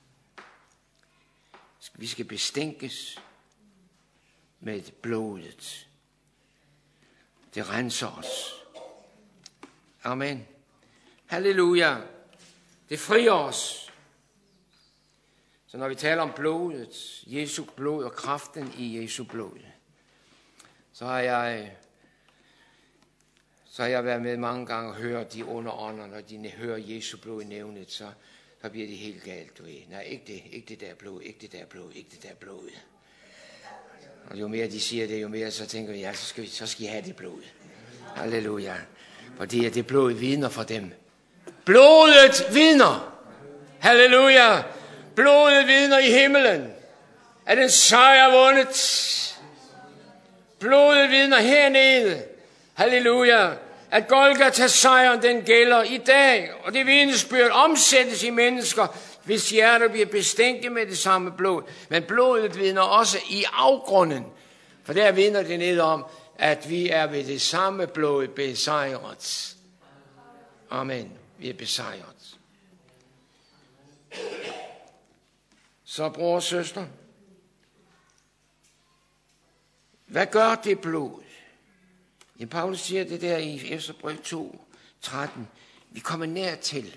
Speaker 1: Vi skal bestænkes med blodet. Det renser os. Amen. Halleluja. Det frier os. Så når vi taler om blodet, Jesu blod og kraften i Jesu blod, så har jeg været med mange gange og hørt de underånder, når de hører Jesu blod nævnet, så bliver de helt galt. Du ved. Nej, ikke det der blod, ikke det der blod, ikke det der blod. Og jo mere de siger det, jo mere så tænker jeg, så skal I have det blod. Halleluja. Fordi det blod vidner for dem. Blodet vidner. Halleluja. Blodet vidner i himmelen. Er den sejr vundet? Blodet vidner hernede. Halleluja. At Golgata-sejren den gælder i dag. Og det vidnesbyrd omsættes i mennesker, hvis hjerter bliver bestænket med det samme blod. Men blodet vidner også i afgrunden. For der vidner det ned om, at vi er ved det samme blod besejret. Amen. Vi er besejret. Så bror og søster, hvad gør det blod? Ja, Paulus siger det der i Efeserbrevet 2:13. Vi kommer nær til.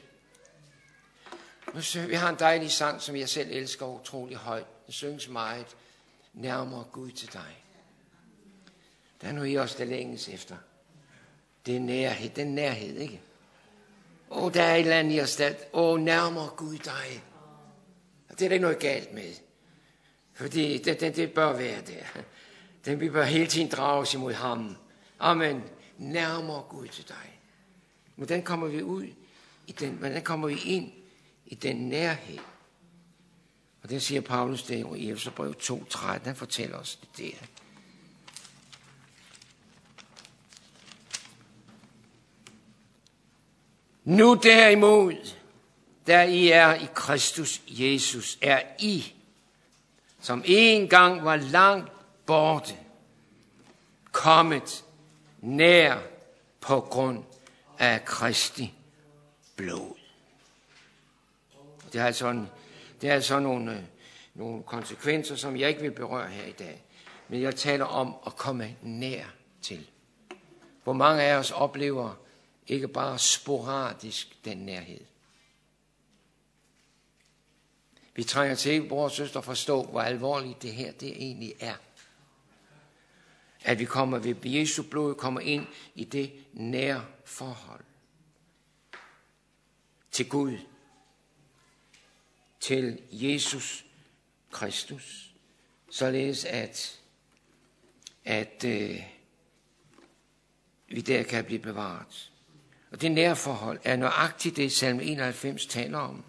Speaker 1: Vi har en dejlig sang, som jeg selv elsker utrolig højt. Den synges meget. Nærmere Gud til dig. Der er noget i os, der længes efter. Det er nærhed, den nærhed, ikke? Der er et eller andet i os, der nærmere Gud dig. Og det er der ikke noget galt med. Fordi det bør være der. Vi bør hele tiden drages imod ham. Amen. Nærmere Gud til dig. Hvordan kommer vi ud i den? Hvordan kommer vi ind i den nærhed? Og det siger Paulus der i Efeserbrevet 2:13. Han fortæller os det der. Nu derimod, der I er i Kristus Jesus, er I, som en gang var langt borte, kommet nær på grund af Kristi blod. Det er altså nogle konsekvenser, som jeg ikke vil berøre her i dag. Men jeg taler om at komme nær til. Hvor mange af os oplever ikke bare sporadisk den nærhed. Vi trænger til, bror og søster, at forstå, hvor alvorligt det her det egentlig er. At vi kommer ved Jesu blod, kommer ind i det nære forhold. Til Gud. Til Jesus Kristus. Således at vi der kan blive bevaret. Og det nære forhold er nøjagtigt det, Salme 91 taler om.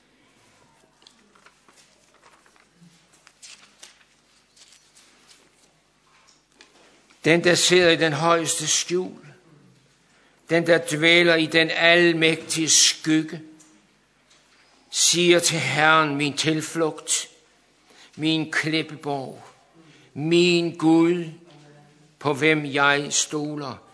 Speaker 1: Den, der sidder i den højeste skjul. Den, der dvæler i den almægtige skygge. Siger til Herren, min tilflugt, min klippeborg, min Gud, på hvem jeg stoler.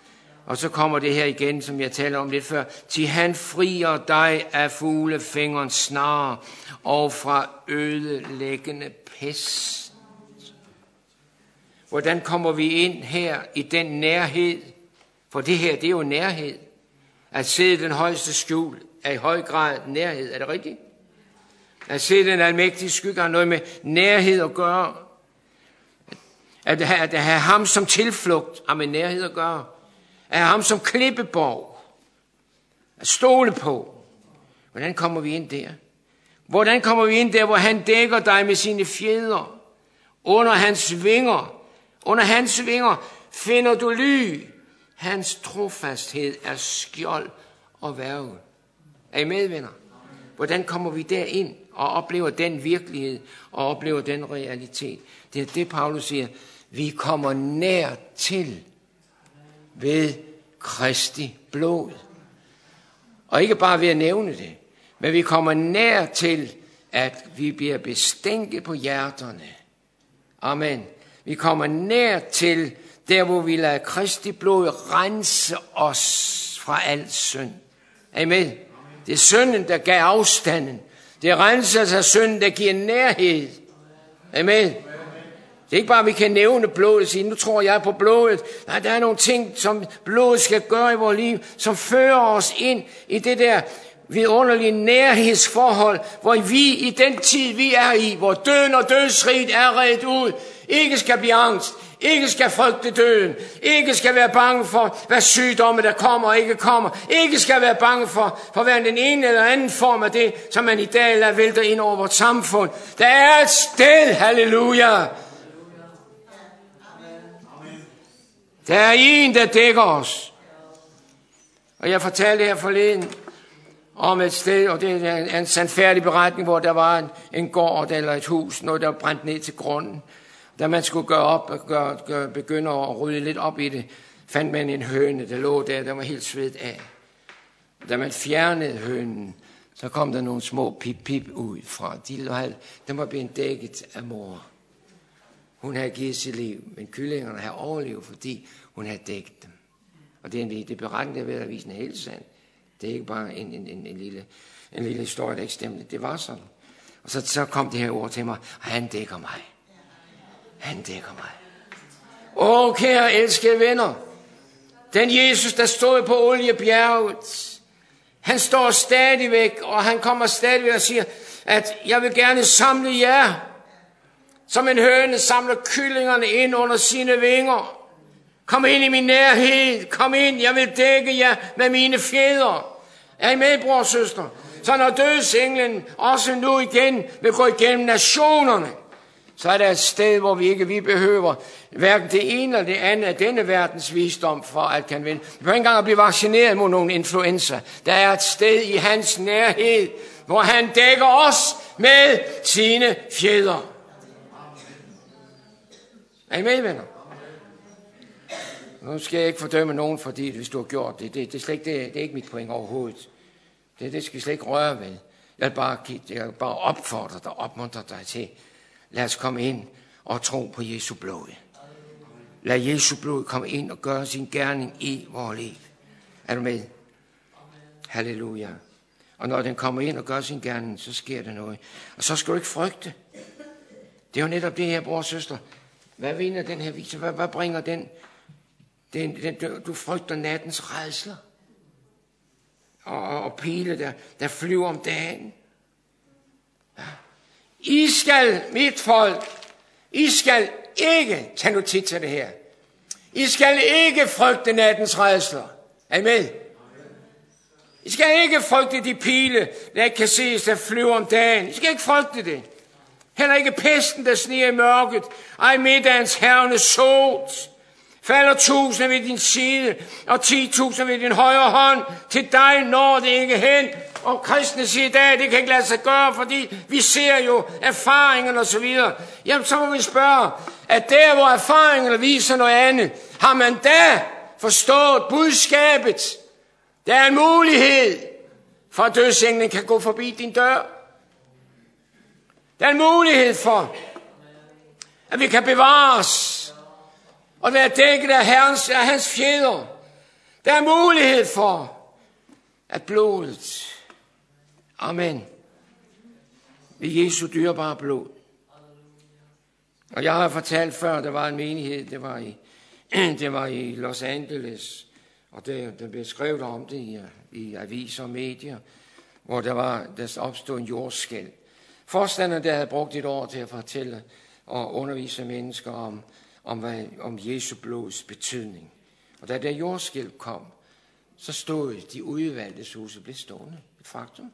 Speaker 1: Og så kommer det her igen, som jeg talte om lidt før. Til han frier dig af fuglefingerens snare og fra ødelæggende pest. Hvordan kommer vi ind her i den nærhed? For det her, det er jo nærhed. At sidde i den højeste skjul er i høj grad nærhed. Er det rigtigt? At sidde i den almægtige skygge har noget med nærhed at gøre. At have ham som tilflugt har med nærhed at gøre. At have ham som klippeborg. At stole på. Hvordan kommer vi ind der? Hvordan kommer vi ind der, hvor han dækker dig med sine fjeder? Under hans vinger. Under hans vinger finder du ly. Hans trofasthed er skjold og værge. Er I med, venner? Hvordan kommer vi derind og oplever den virkelighed og oplever den realitet? Det er det, Paulus siger. Vi kommer nær til ved Kristi blod. Og ikke bare ved at nævne det, men vi kommer nær til, at vi bliver bestænket på hjerterne. Amen. Vi kommer nær til, der hvor vi lader Kristi blod rense os fra al synd. Amen. Det er synden, der gav afstanden. Det renser af synden, der giver nærhed. Amen. Det er ikke bare, at vi kan nævne blodet og sige, nu tror jeg på blodet. Nej, der er nogle ting, som blodet skal gøre i vores liv, som fører os ind i det der vidunderlige nærhedsforhold, hvor vi i den tid, vi er i, hvor døden og dødsriget er redt ud, ikke skal blive angst, ikke skal frygte døden, ikke skal være bange for, hvad sygdomme der kommer og ikke kommer, ikke skal være bange for hver den ene eller anden form af det, som man i dag lader vælte ind over vores samfund. Der er et sted, halleluja. Der er en, der dækker os. Og jeg fortalte her forleden om et sted, og det er en sandfærdig beretning, hvor der var en gård eller et hus, noget der var brændt ned til grunden. Da man skulle gøre op og begynde at rydde lidt op i det, fandt man en høne, der lå der var helt svedt af. Da man fjernede hønen, så kom der nogle små pip-pip ud fra. Den var blevet dækket af mor. Hun havde givet sit liv, men kyllingerne havde overlevet, fordi hun havde dækket dem. Og det er en beretning, der ved at vise en helt sand. Det er ikke bare en lille historie, der ikke stemte. Det var sådan. Og så kom det her ord til mig, og han dækker mig. Han dækker mig. Åh, kære elskede venner. Den Jesus, der stod på Oliebjerget, han står stadigvæk, og han kommer stadigvæk og siger, at jeg vil gerne samle jer, som en høne samler kyllingerne ind under sine vinger. Kom ind i min nærhed. Kom ind, jeg vil dække jer med mine fjeder. Er I med, bror og søster? Så når dødsenglen også nu igen vil gå igennem nationerne, så er der et sted, hvor vi behøver hverken det ene eller det andet af denne verdens visdom for at kan vinde. Vi behøver ikke engang at blive vaccineret mod nogen influenza. Der er et sted i hans nærhed, hvor han dækker os med sine fjeder. Er I med, venner? Nu skal jeg ikke fordømme nogen, fordi hvis du har gjort det. Det er ikke mit point overhovedet. Det skal vi slet ikke røre ved. Jeg vil bare opfordre dig, opmuntre dig til. Lad os komme ind og tro på Jesu blod. Lad Jesu blod komme ind og gøre sin gerning i vores liv. Er du med? Halleluja. Og når den kommer ind og gør sin gerning, så sker der noget. Og så skal du ikke frygte. Det er jo netop det her, bror og søster. Hvad vinder den her vis? Hvad bringer den? Du frygter nattens rædsler. Og pile, der flyver om dagen. Ja. I skal, mit folk, I skal ikke, tag nu tit til det her. I skal ikke frygte nattens rædsler. Er I med? I skal ikke frygte de pile, der ikke kan ses, der flyver om dagen. I skal ikke frygte det. Heller ikke pesten, der sniger i mørket. Ej middagens hærgende sot. Falder 1000 ved din side, og 10.000 ved din højre hånd. Til dig når det ikke hen. Og kristne siger i dag, det kan ikke lade sig gøre, fordi vi ser jo erfaringerne og så videre. Jamen så må vi spørge, at der hvor erfaringerne viser noget andet, har man da forstået budskabet? Der er en mulighed for, at dødsenglen kan gå forbi din dør. Der er en mulighed for, at vi kan bevares og være dækket af hans fjeder. Der er mulighed for, at blodet, amen, ved Jesu dyrebare blod. Og jeg har fortalt før, der var en menighed, det var i Los Angeles, og der blev skrevet om det i aviser og medier, hvor der opstod en jordskælv. Forstanderen der havde brugt et år til at fortælle og undervise mennesker om Jesu blods betydning. Og da der jordskælv kom, så stod de udvalgtes huse blev stående. Et faktum.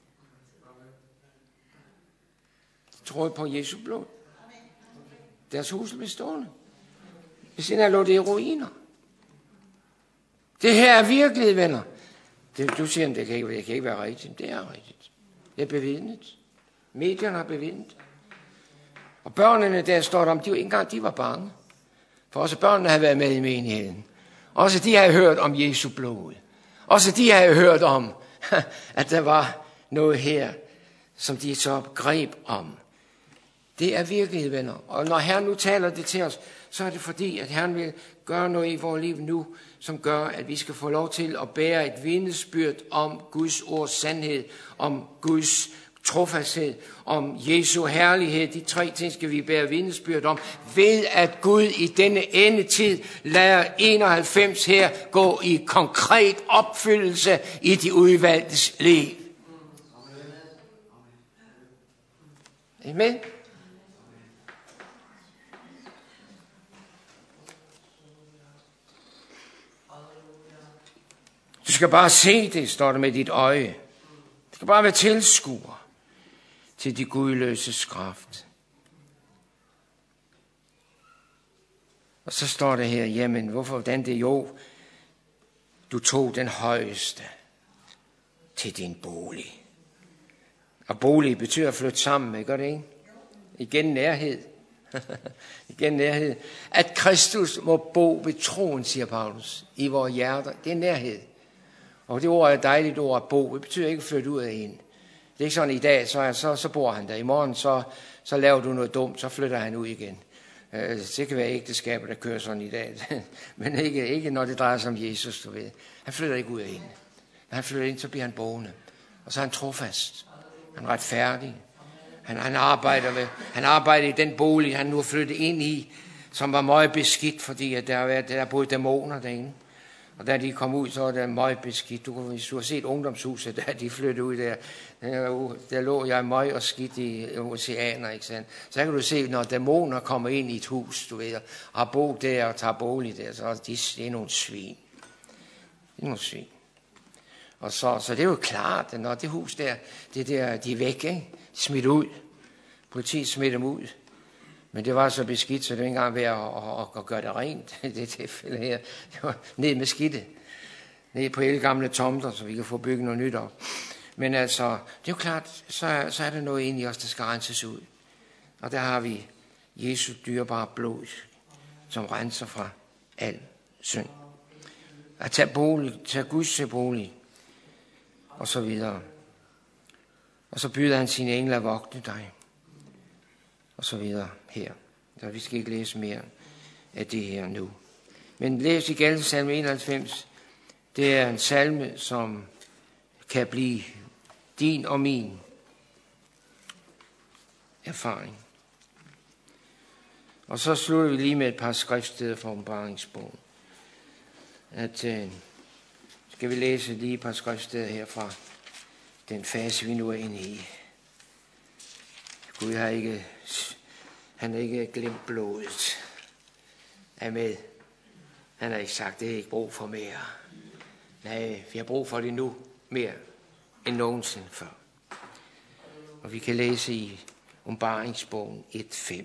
Speaker 1: De troede på Jesu blod. Deres huse blev stående. Ved siden af lå det i ruiner. Det her er virkelighed, venner. Du siger, det kan ikke være rigtigt. Det er rigtigt. Det er bevidnet. Medierne har bevidnet. Og børnene, der står der om, ikke engang de var bange. For også børnene havde været med i menigheden. Også de havde hørt om Jesu blod. Også de havde hørt om, at der var noget her, som de så greb om. Det er virkelighed, venner. Og når Herren nu taler det til os, så er det fordi, at Herren vil gøre noget i vores liv nu, som gør, at vi skal få lov til at bære et vidnesbyrd om Guds ords sandhed, om Guds trofasthed, om Jesu herlighed. De 3 ting skal vi bære vidnesbyrd om, ved at Gud i denne endetid lader 91 her gå i konkret opfyldelse i de udvalgtes liv. Amen. Du skal bare se det, står der med dit øje. Du skal bare være tilskuer til de gudløses kraft. Og så står det her, jamen, hvordan det jo, du tog den højeste til din bolig. Og bolig betyder at flytte sammen med, gør det ikke? Igen nærhed. Igen nærhed. At Kristus må bo ved troen, siger Paulus, i vores hjerter. Det er nærhed. Og det ord er et dejligt ord at bo. Det betyder ikke at flytte ud af en. Det er ikke sådan, i dag, så bor han der. I morgen, så laver du noget dumt, så flytter han ud igen. Det kan være ægteskaber, der kører sådan i dag. Men ikke når det drejer sig om Jesus, du ved. Han flytter ikke ud af en. Når han flytter ind, så bliver han boende. Og så er han trofast. Han er retfærdig. Han arbejder i den bolig, han nu er flyttet ind i, som var meget beskidt, fordi at der boede dæmoner derinde. Og da de kom ud, så var det meget beskidt. Hvis du har set ungdomshuset, da de flyttede ud der lå jeg meget og skidt i oceaner, ikke sandt? Så kan du se, når dæmoner kommer ind i et hus, du ved, og har boet der og tager bolig der, så det er nogle svin. Det er nogle svin. Og så det er jo klart, at når det hus der, de er væk, ikke? Smidt ud. Politiet smidt dem ud. Men det var så beskidt, så det var ikke engang ved at gøre det rent. Det tilfælde her. Det var ned med skidtet. Ned på hele gamle tomter, så vi kan få bygget noget nyt op. Men altså, det er jo klart, så er der noget inde i os, der skal renses ud. Og der har vi Jesu dyrebare blod, som renser fra al synd. At tage Guds bolig, og så videre. Og så byder han sine engler at vogte dig. Og så videre her. Så vi skal ikke læse mere af det her nu. Men læs igen salme 91. Det er en salme, som kan blive din og min erfaring. Og så slutter vi lige med et par skriftsteder fra Åbenbaringsbogen. Skal vi læse lige et par skriftsteder herfra den fase, vi nu er inde i. Gud han har ikke glemt blodet. Er med. Han har ikke sagt, det er ikke brug for mere. Nej, vi har brug for det nu mere end nogensinde før. Og vi kan læse i Åbenbaringsbogen 1:5.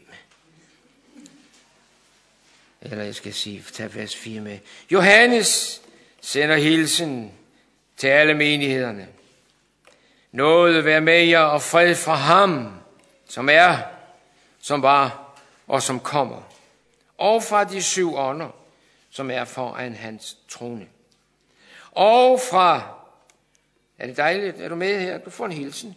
Speaker 1: Eller jeg skal sige, tag vers 4 med. Johannes sender hilsen til alle menighederne. Nåde være med jer og fred fra ham, som er, som var og som kommer. Og fra de 7 ånder, som er foran hans trone. Og fra, er det dejligt, er du med her? Du får en hilsen.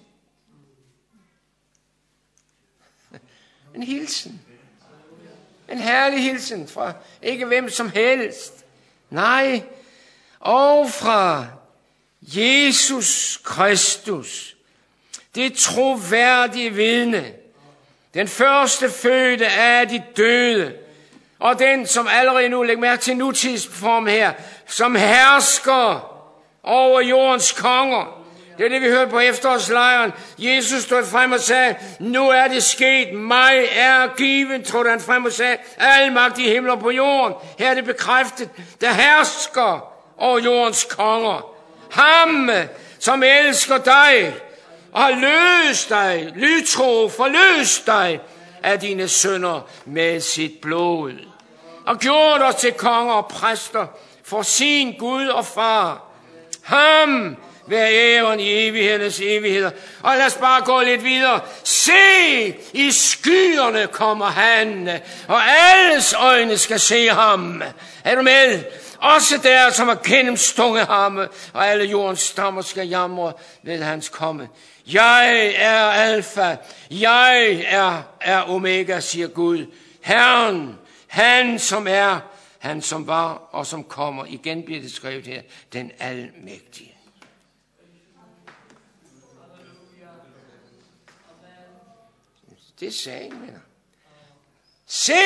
Speaker 1: En hilsen. En herlig hilsen fra ikke hvem som helst. Nej, og fra Jesus Kristus, det troværdige vidne, den første fødte af de døde, og den, som allerede nu, læg mærke til nutidsform her, som hersker over jordens konger. Det er det, vi hørte på efterårslejren. Jesus stod frem og sagde, nu er det sket, mig er givet, trådte han frem og sagde, al magt i himmel og på jorden. Her er det bekræftet, der hersker over jordens konger. Ham, som elsker dig, og har løst dig, lytro, forløst dig af dine synder med sit blod. Og gjort os til konger og præster for sin Gud og far. Ham vær æren i evighedernes evigheder. Og lad os bare gå lidt videre. Se, i skyerne kommer han, og alles øjne skal se ham. Er du med? Også der, som har gennemstunget ham, og alle jordens stammer skal jamre ved hans komme. Jeg er alfa, jeg er omega, siger Gud. Herren, han som er, han som var og som kommer. Igen bliver det skrevet her, den almægtige. Det er sagen, venner. Se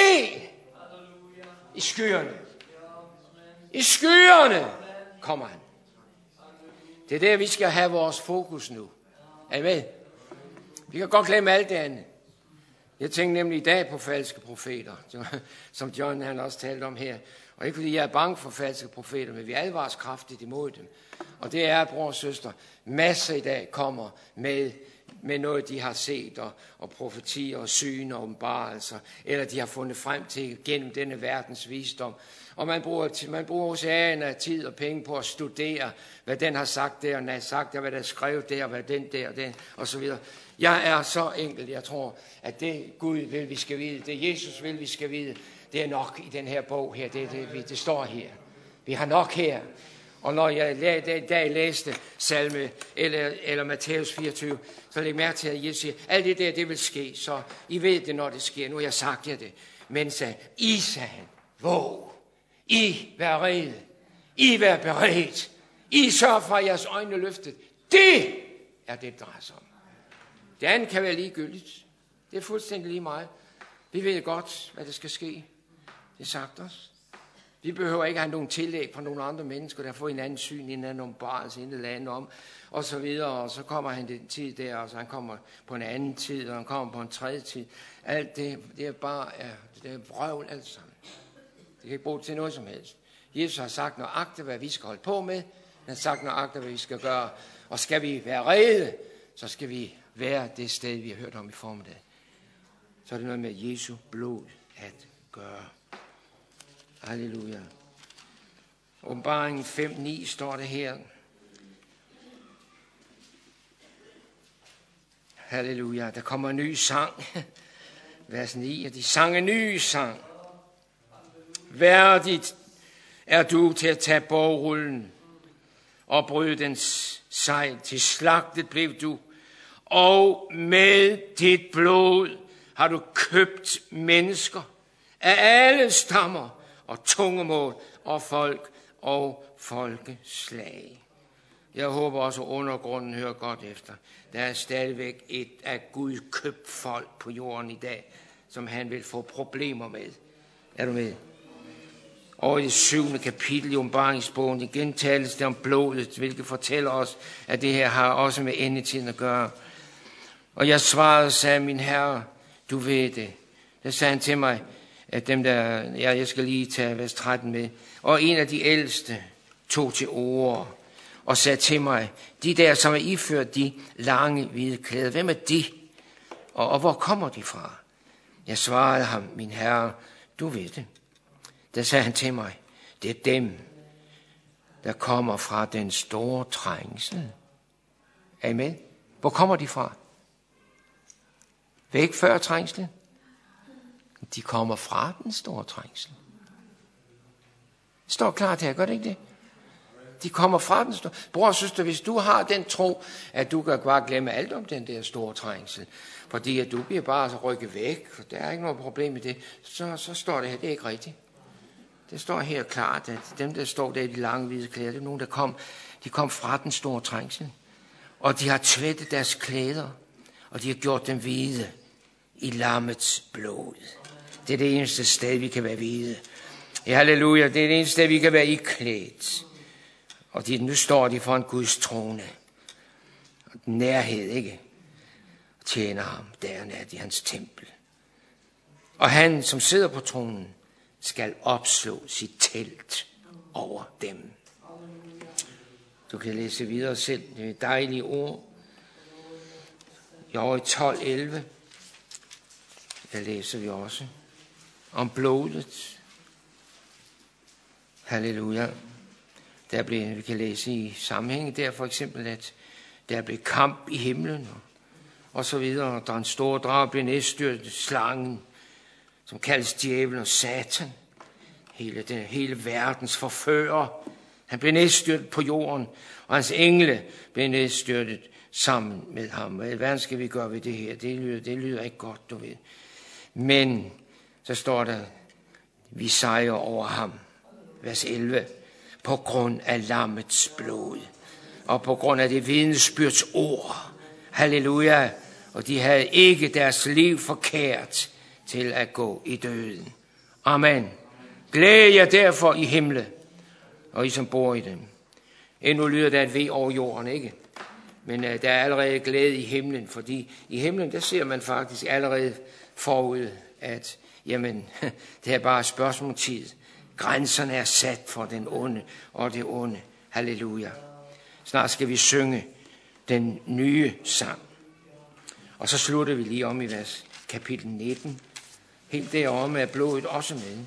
Speaker 1: i skyerne. I skyerne kommer han. Det er der, vi skal have vores fokus nu. Er I med? Vi kan godt glemme alt det andet. Jeg tænkte nemlig i dag på falske profeter, som John han også talte om her. Og ikke fordi jeg er bange for falske profeter, men vi advares kraftigt imod dem. Og det er, bror og søster, masser i dag kommer med noget, de har set, og profetier og syn og åbenbarelser, eller de har fundet frem til gennem denne verdens visdom. Og man bruger oceaner af tid og penge på at studere, hvad den har sagt der, og den har sagt der, hvad der er skrevet der, hvad den der og den, og så videre. Jeg er så enkel, jeg tror, at det Gud vil, vi skal vide, det Jesus vil, vi skal vide, det er nok i den her bog her, det står her. Vi har nok her. Og når jeg læste salme eller Matthæus 24, så læg mærke til, at Jesus siger, alt det der, det vil ske, så I ved det, når det sker. Nu har jeg sagt jer det. Men sagde han, våg, I vær rede, I vær beredt, I sørg for jeres øjne løftet. Det er det, drejer sig om. Det andet kan være ligegyldigt. Det er fuldstændig lige meget. Vi ved godt, hvad der skal ske. Det er sagt os. Vi behøver ikke have nogen tillæg fra nogle andre mennesker, der får en anden syn, en anden åbenbarelse, en eller anden om, og så videre. Og så kommer han den tid der, og så han kommer på en anden tid, og han kommer på en tredje tid. Alt det er bare det er vrøvl alt sammen. Det kan ikke bruge til noget som helst. Jesus har sagt nøjagtigt, hvad vi skal holde på med. Han har sagt nøjagtigt, hvad vi skal gøre. Og skal vi være rede, så skal vi være det sted, vi har hørt om i formiddag. Så er det noget med Jesu blod at gøre. Halleluja. Åbenbaringen 5:9 står det her. Halleluja. Der kommer en ny sang. Vers 9. Og de sang en ny sang. Værdigt er du til at tage bogrullen og bryde dens sejl. Til slagtet blev du. Og med dit blod har du købt mennesker af alle stammer og tungemål og folk og folkeslag. Jeg håber også, at undergrunden hører godt efter. Der er stadigvæk et af Gud købt folk på jorden i dag, som han vil få problemer med. Er du med? Og i det 7. kapitel i Åbenbaringsbogen, igen tales det om blodet, hvilket fortæller os, at det her har også med endetiden at gøre. Og jeg svarede og sagde, min herre, du ved det. Der sagde han til mig, at dem der, jeg skal lige tage vers 13 med. Og en af de ældste tog til ord og sagde til mig, de der, som er iført de lange hvide klæder, hvem er de? Og hvor kommer de fra? Jeg svarede ham, min herre, du ved det. Der sagde han til mig, det er dem, der kommer fra den store trængsel. Amen. Hvor kommer de fra? Væk før trængslen? De kommer fra den store trængsel. Det står klart her, gør det ikke det? De kommer fra den store. Bror og søster, hvis du har den tro, at du kan bare glemme alt om den der store trængsel, fordi at du bliver bare så rykket væk, og der er ikke noget problem med det, så står det her, det er ikke rigtigt. Det står her klart, at dem, der står der i de lange hvide klæder, det er nogen, de kom fra den store trængsel. Og de har tvættet deres klæder, og de har gjort dem hvide i lammets blod. Det er det eneste sted, vi kan være hvide. Ja, halleluja, det er det eneste sted, vi kan være iklædt. Og nu står de foran Guds trone. Og nærhed, ikke? Tjener ham, dernær i hans tempel. Og han, som sidder på tronen, skal opslå sit telt over dem. Du kan læse videre selv. Det er dejlige ord. I år i 12:11. Der læser vi også om blodet. Halleluja. Vi kan læse i sammenhæng der for eksempel, at der blev kamp i himlen og så videre. Der er en stor drage, blev nedstyrtet, slangen, som kaldes djævlen og satan. Hele verdens forfører. Han blev nedstyrtet på jorden, og hans engle blev nedstyrtet sammen med ham. Hvad skal vi gøre ved det her? Det lyder ikke godt, du ved. Men så står der, vi sejrer over ham. Vers 11. På grund af lammets blod. Og på grund af det vidnesbyrds ord. Halleluja. Og de havde ikke deres liv forkert til at gå i døden. Amen. Glæd jer derfor i himlen, og I som bor i dem. Endnu lyder der et ved over jorden, ikke? Men der er allerede glæde i himlen, fordi i himlen, der ser man faktisk allerede forud, at jamen, det er bare et spørgsmål om tid. Grænserne er sat for den onde og det onde. Halleluja. Snart skal vi synge den nye sang. Og så slutter vi lige om i vers kapitel 19. Helt deromme er blodet også med.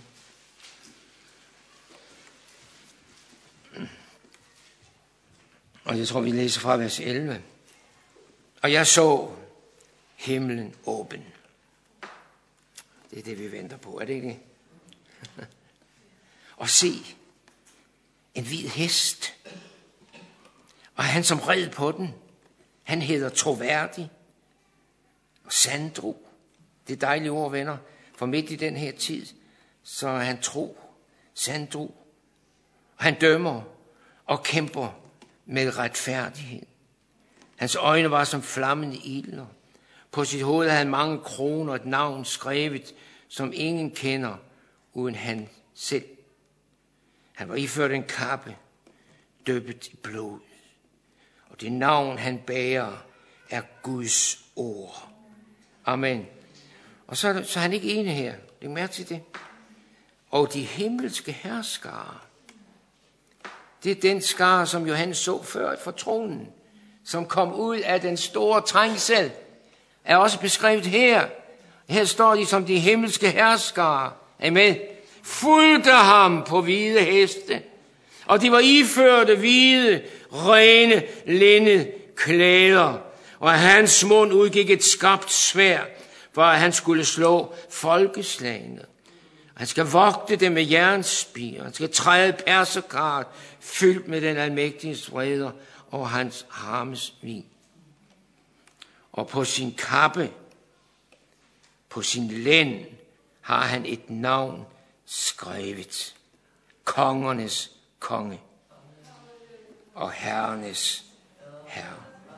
Speaker 1: Og jeg tror, vi læser fra vers 11. Og jeg så himlen åben. Det er det, vi venter på. Er det ikke det? Og se, en hvid hest. Og han, som red på den, han hedder Troværdig og Sandro. Det er dejlige ord, venner. For midt i den her tid, så er han tro, Sandro. Og han dømmer og kæmper med retfærdighed. Hans øjne var som flammende ilder. På sit hoved havde han mange kroner og et navn skrevet, som ingen kender, uden han selv. Han var iført en kappe, døbet i blod. Og det navn, han bærer, er Guds ord. Amen. Og så er han ikke ene her. Læg mærke til det. Og de himmelske herskere, det er den skare, som Johannes så før for tronen, som kom ud af den store trængsel, er også beskrevet her. Her står de som de himmelske herskere. Amen. Fulgte ham på hvide heste, og de var iførte hvide, rene, linnede klæder, og af hans mund udgik et skarpt sværd, for at han skulle slå folkeslagene. Han skal vogte dem med jernspirer. Han skal træde perserkaret fyldt med den almægtige vreder og hans harmes vin. Og på sin kappe, på sin lænd, har han et navn skrevet. Kongernes konge og herrenes herre.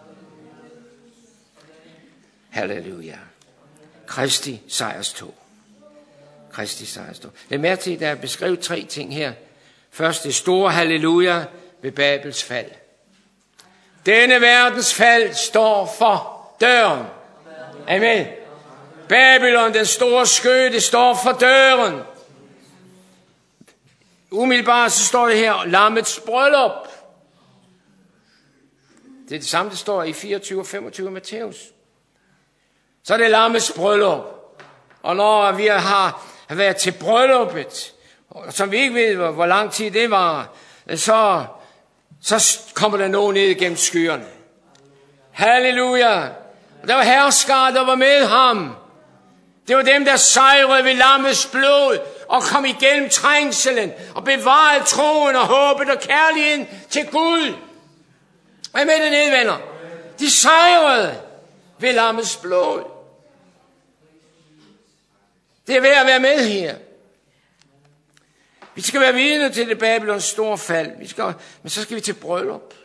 Speaker 1: Halleluja. Kristi sejrstog. Kristi sejrstog. Det er med til, at der er beskrevet 3 ting her. Først det store halleluja ved Babels fald. Denne verdens fald står for døren. Amen. Babylon, den store skø, det står for døren. Umiddelbart så står det her, lammets bryllup. Det er det samme, der står i 24 og 25 Matthæus. Så er det lammets bryllup. Og når vi har været til brylluppet, som vi ikke ved, hvor lang tid det var, så kommer der nogen ned gennem skyerne. Halleluja. Og der var herskere, der var med ham. Det var dem, der sejrede ved lammets blod og kom igennem trængselen og bevarede troen og håbet og kærligheden til Gud. Hvad er med dernede, venner? De sejrede ved lammets blod. Det er værd at være med her. Vi skal være vidne til det Babylons store fald. Men så skal vi til bryllup.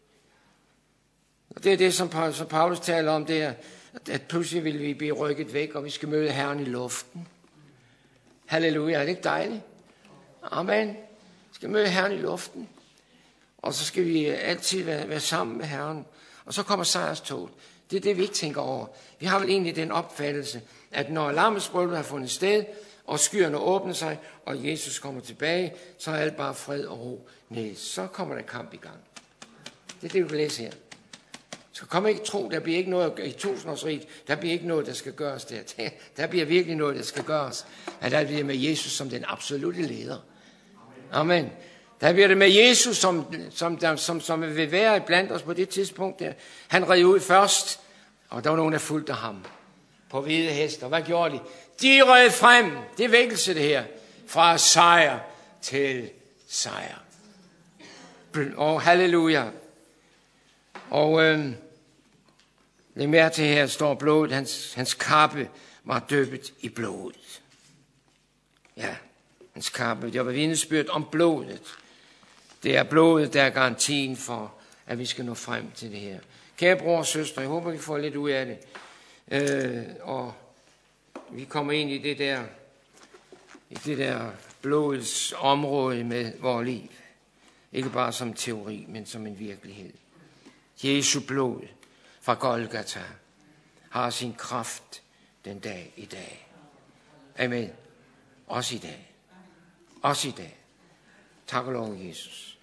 Speaker 1: Og det er det, som Paulus taler om, det er, at pludselig vil vi blive rykket væk, og vi skal møde Herren i luften. Halleluja, er det ikke dejligt? Amen. Vi skal møde Herren i luften. Og så skal vi altid være sammen med Herren. Og så kommer sejrstoget. Det er det, vi ikke tænker over. Vi har vel egentlig den opfattelse, at når lammets bryllup har fundet sted, og skyerne åbner sig, og Jesus kommer tilbage, så er alt bare fred og ro. Nej, så kommer der kamp i gang. Det er det, vi kan læse her. Så kom ikke tro, der bliver ikke noget i 1000-årsriget, der bliver ikke noget, der skal gøres der. Der bliver virkelig noget, der skal gøres. At der bliver med Jesus som den absolute leder. Amen. Der bliver det med Jesus, som vil være blandt os på det tidspunkt der. Han red ud først, og der var nogen, der fulgte ham på hvide hester. Hvad gjorde de? De red frem. Det er vækkelse det her. Fra sejr til sejr. Og halleluja. Og læg mærke til her står blodet. Hans kappe var døbet i blodet. Ja, hans kappe. Det var vidnesbyrd om blodet. Det er blodet, der er garantien for, at vi skal nå frem til det her. Kære bror og søstre, jeg håber, vi får lidt ud af det. Og vi kommer ind i det der blodets område med vores liv. Ikke bare som teori, men som en virkelighed. Jesu blod fra Golgata har sin kraft den dag i dag. Amen. Også i dag. Også i dag. Tak og lov, Jesus.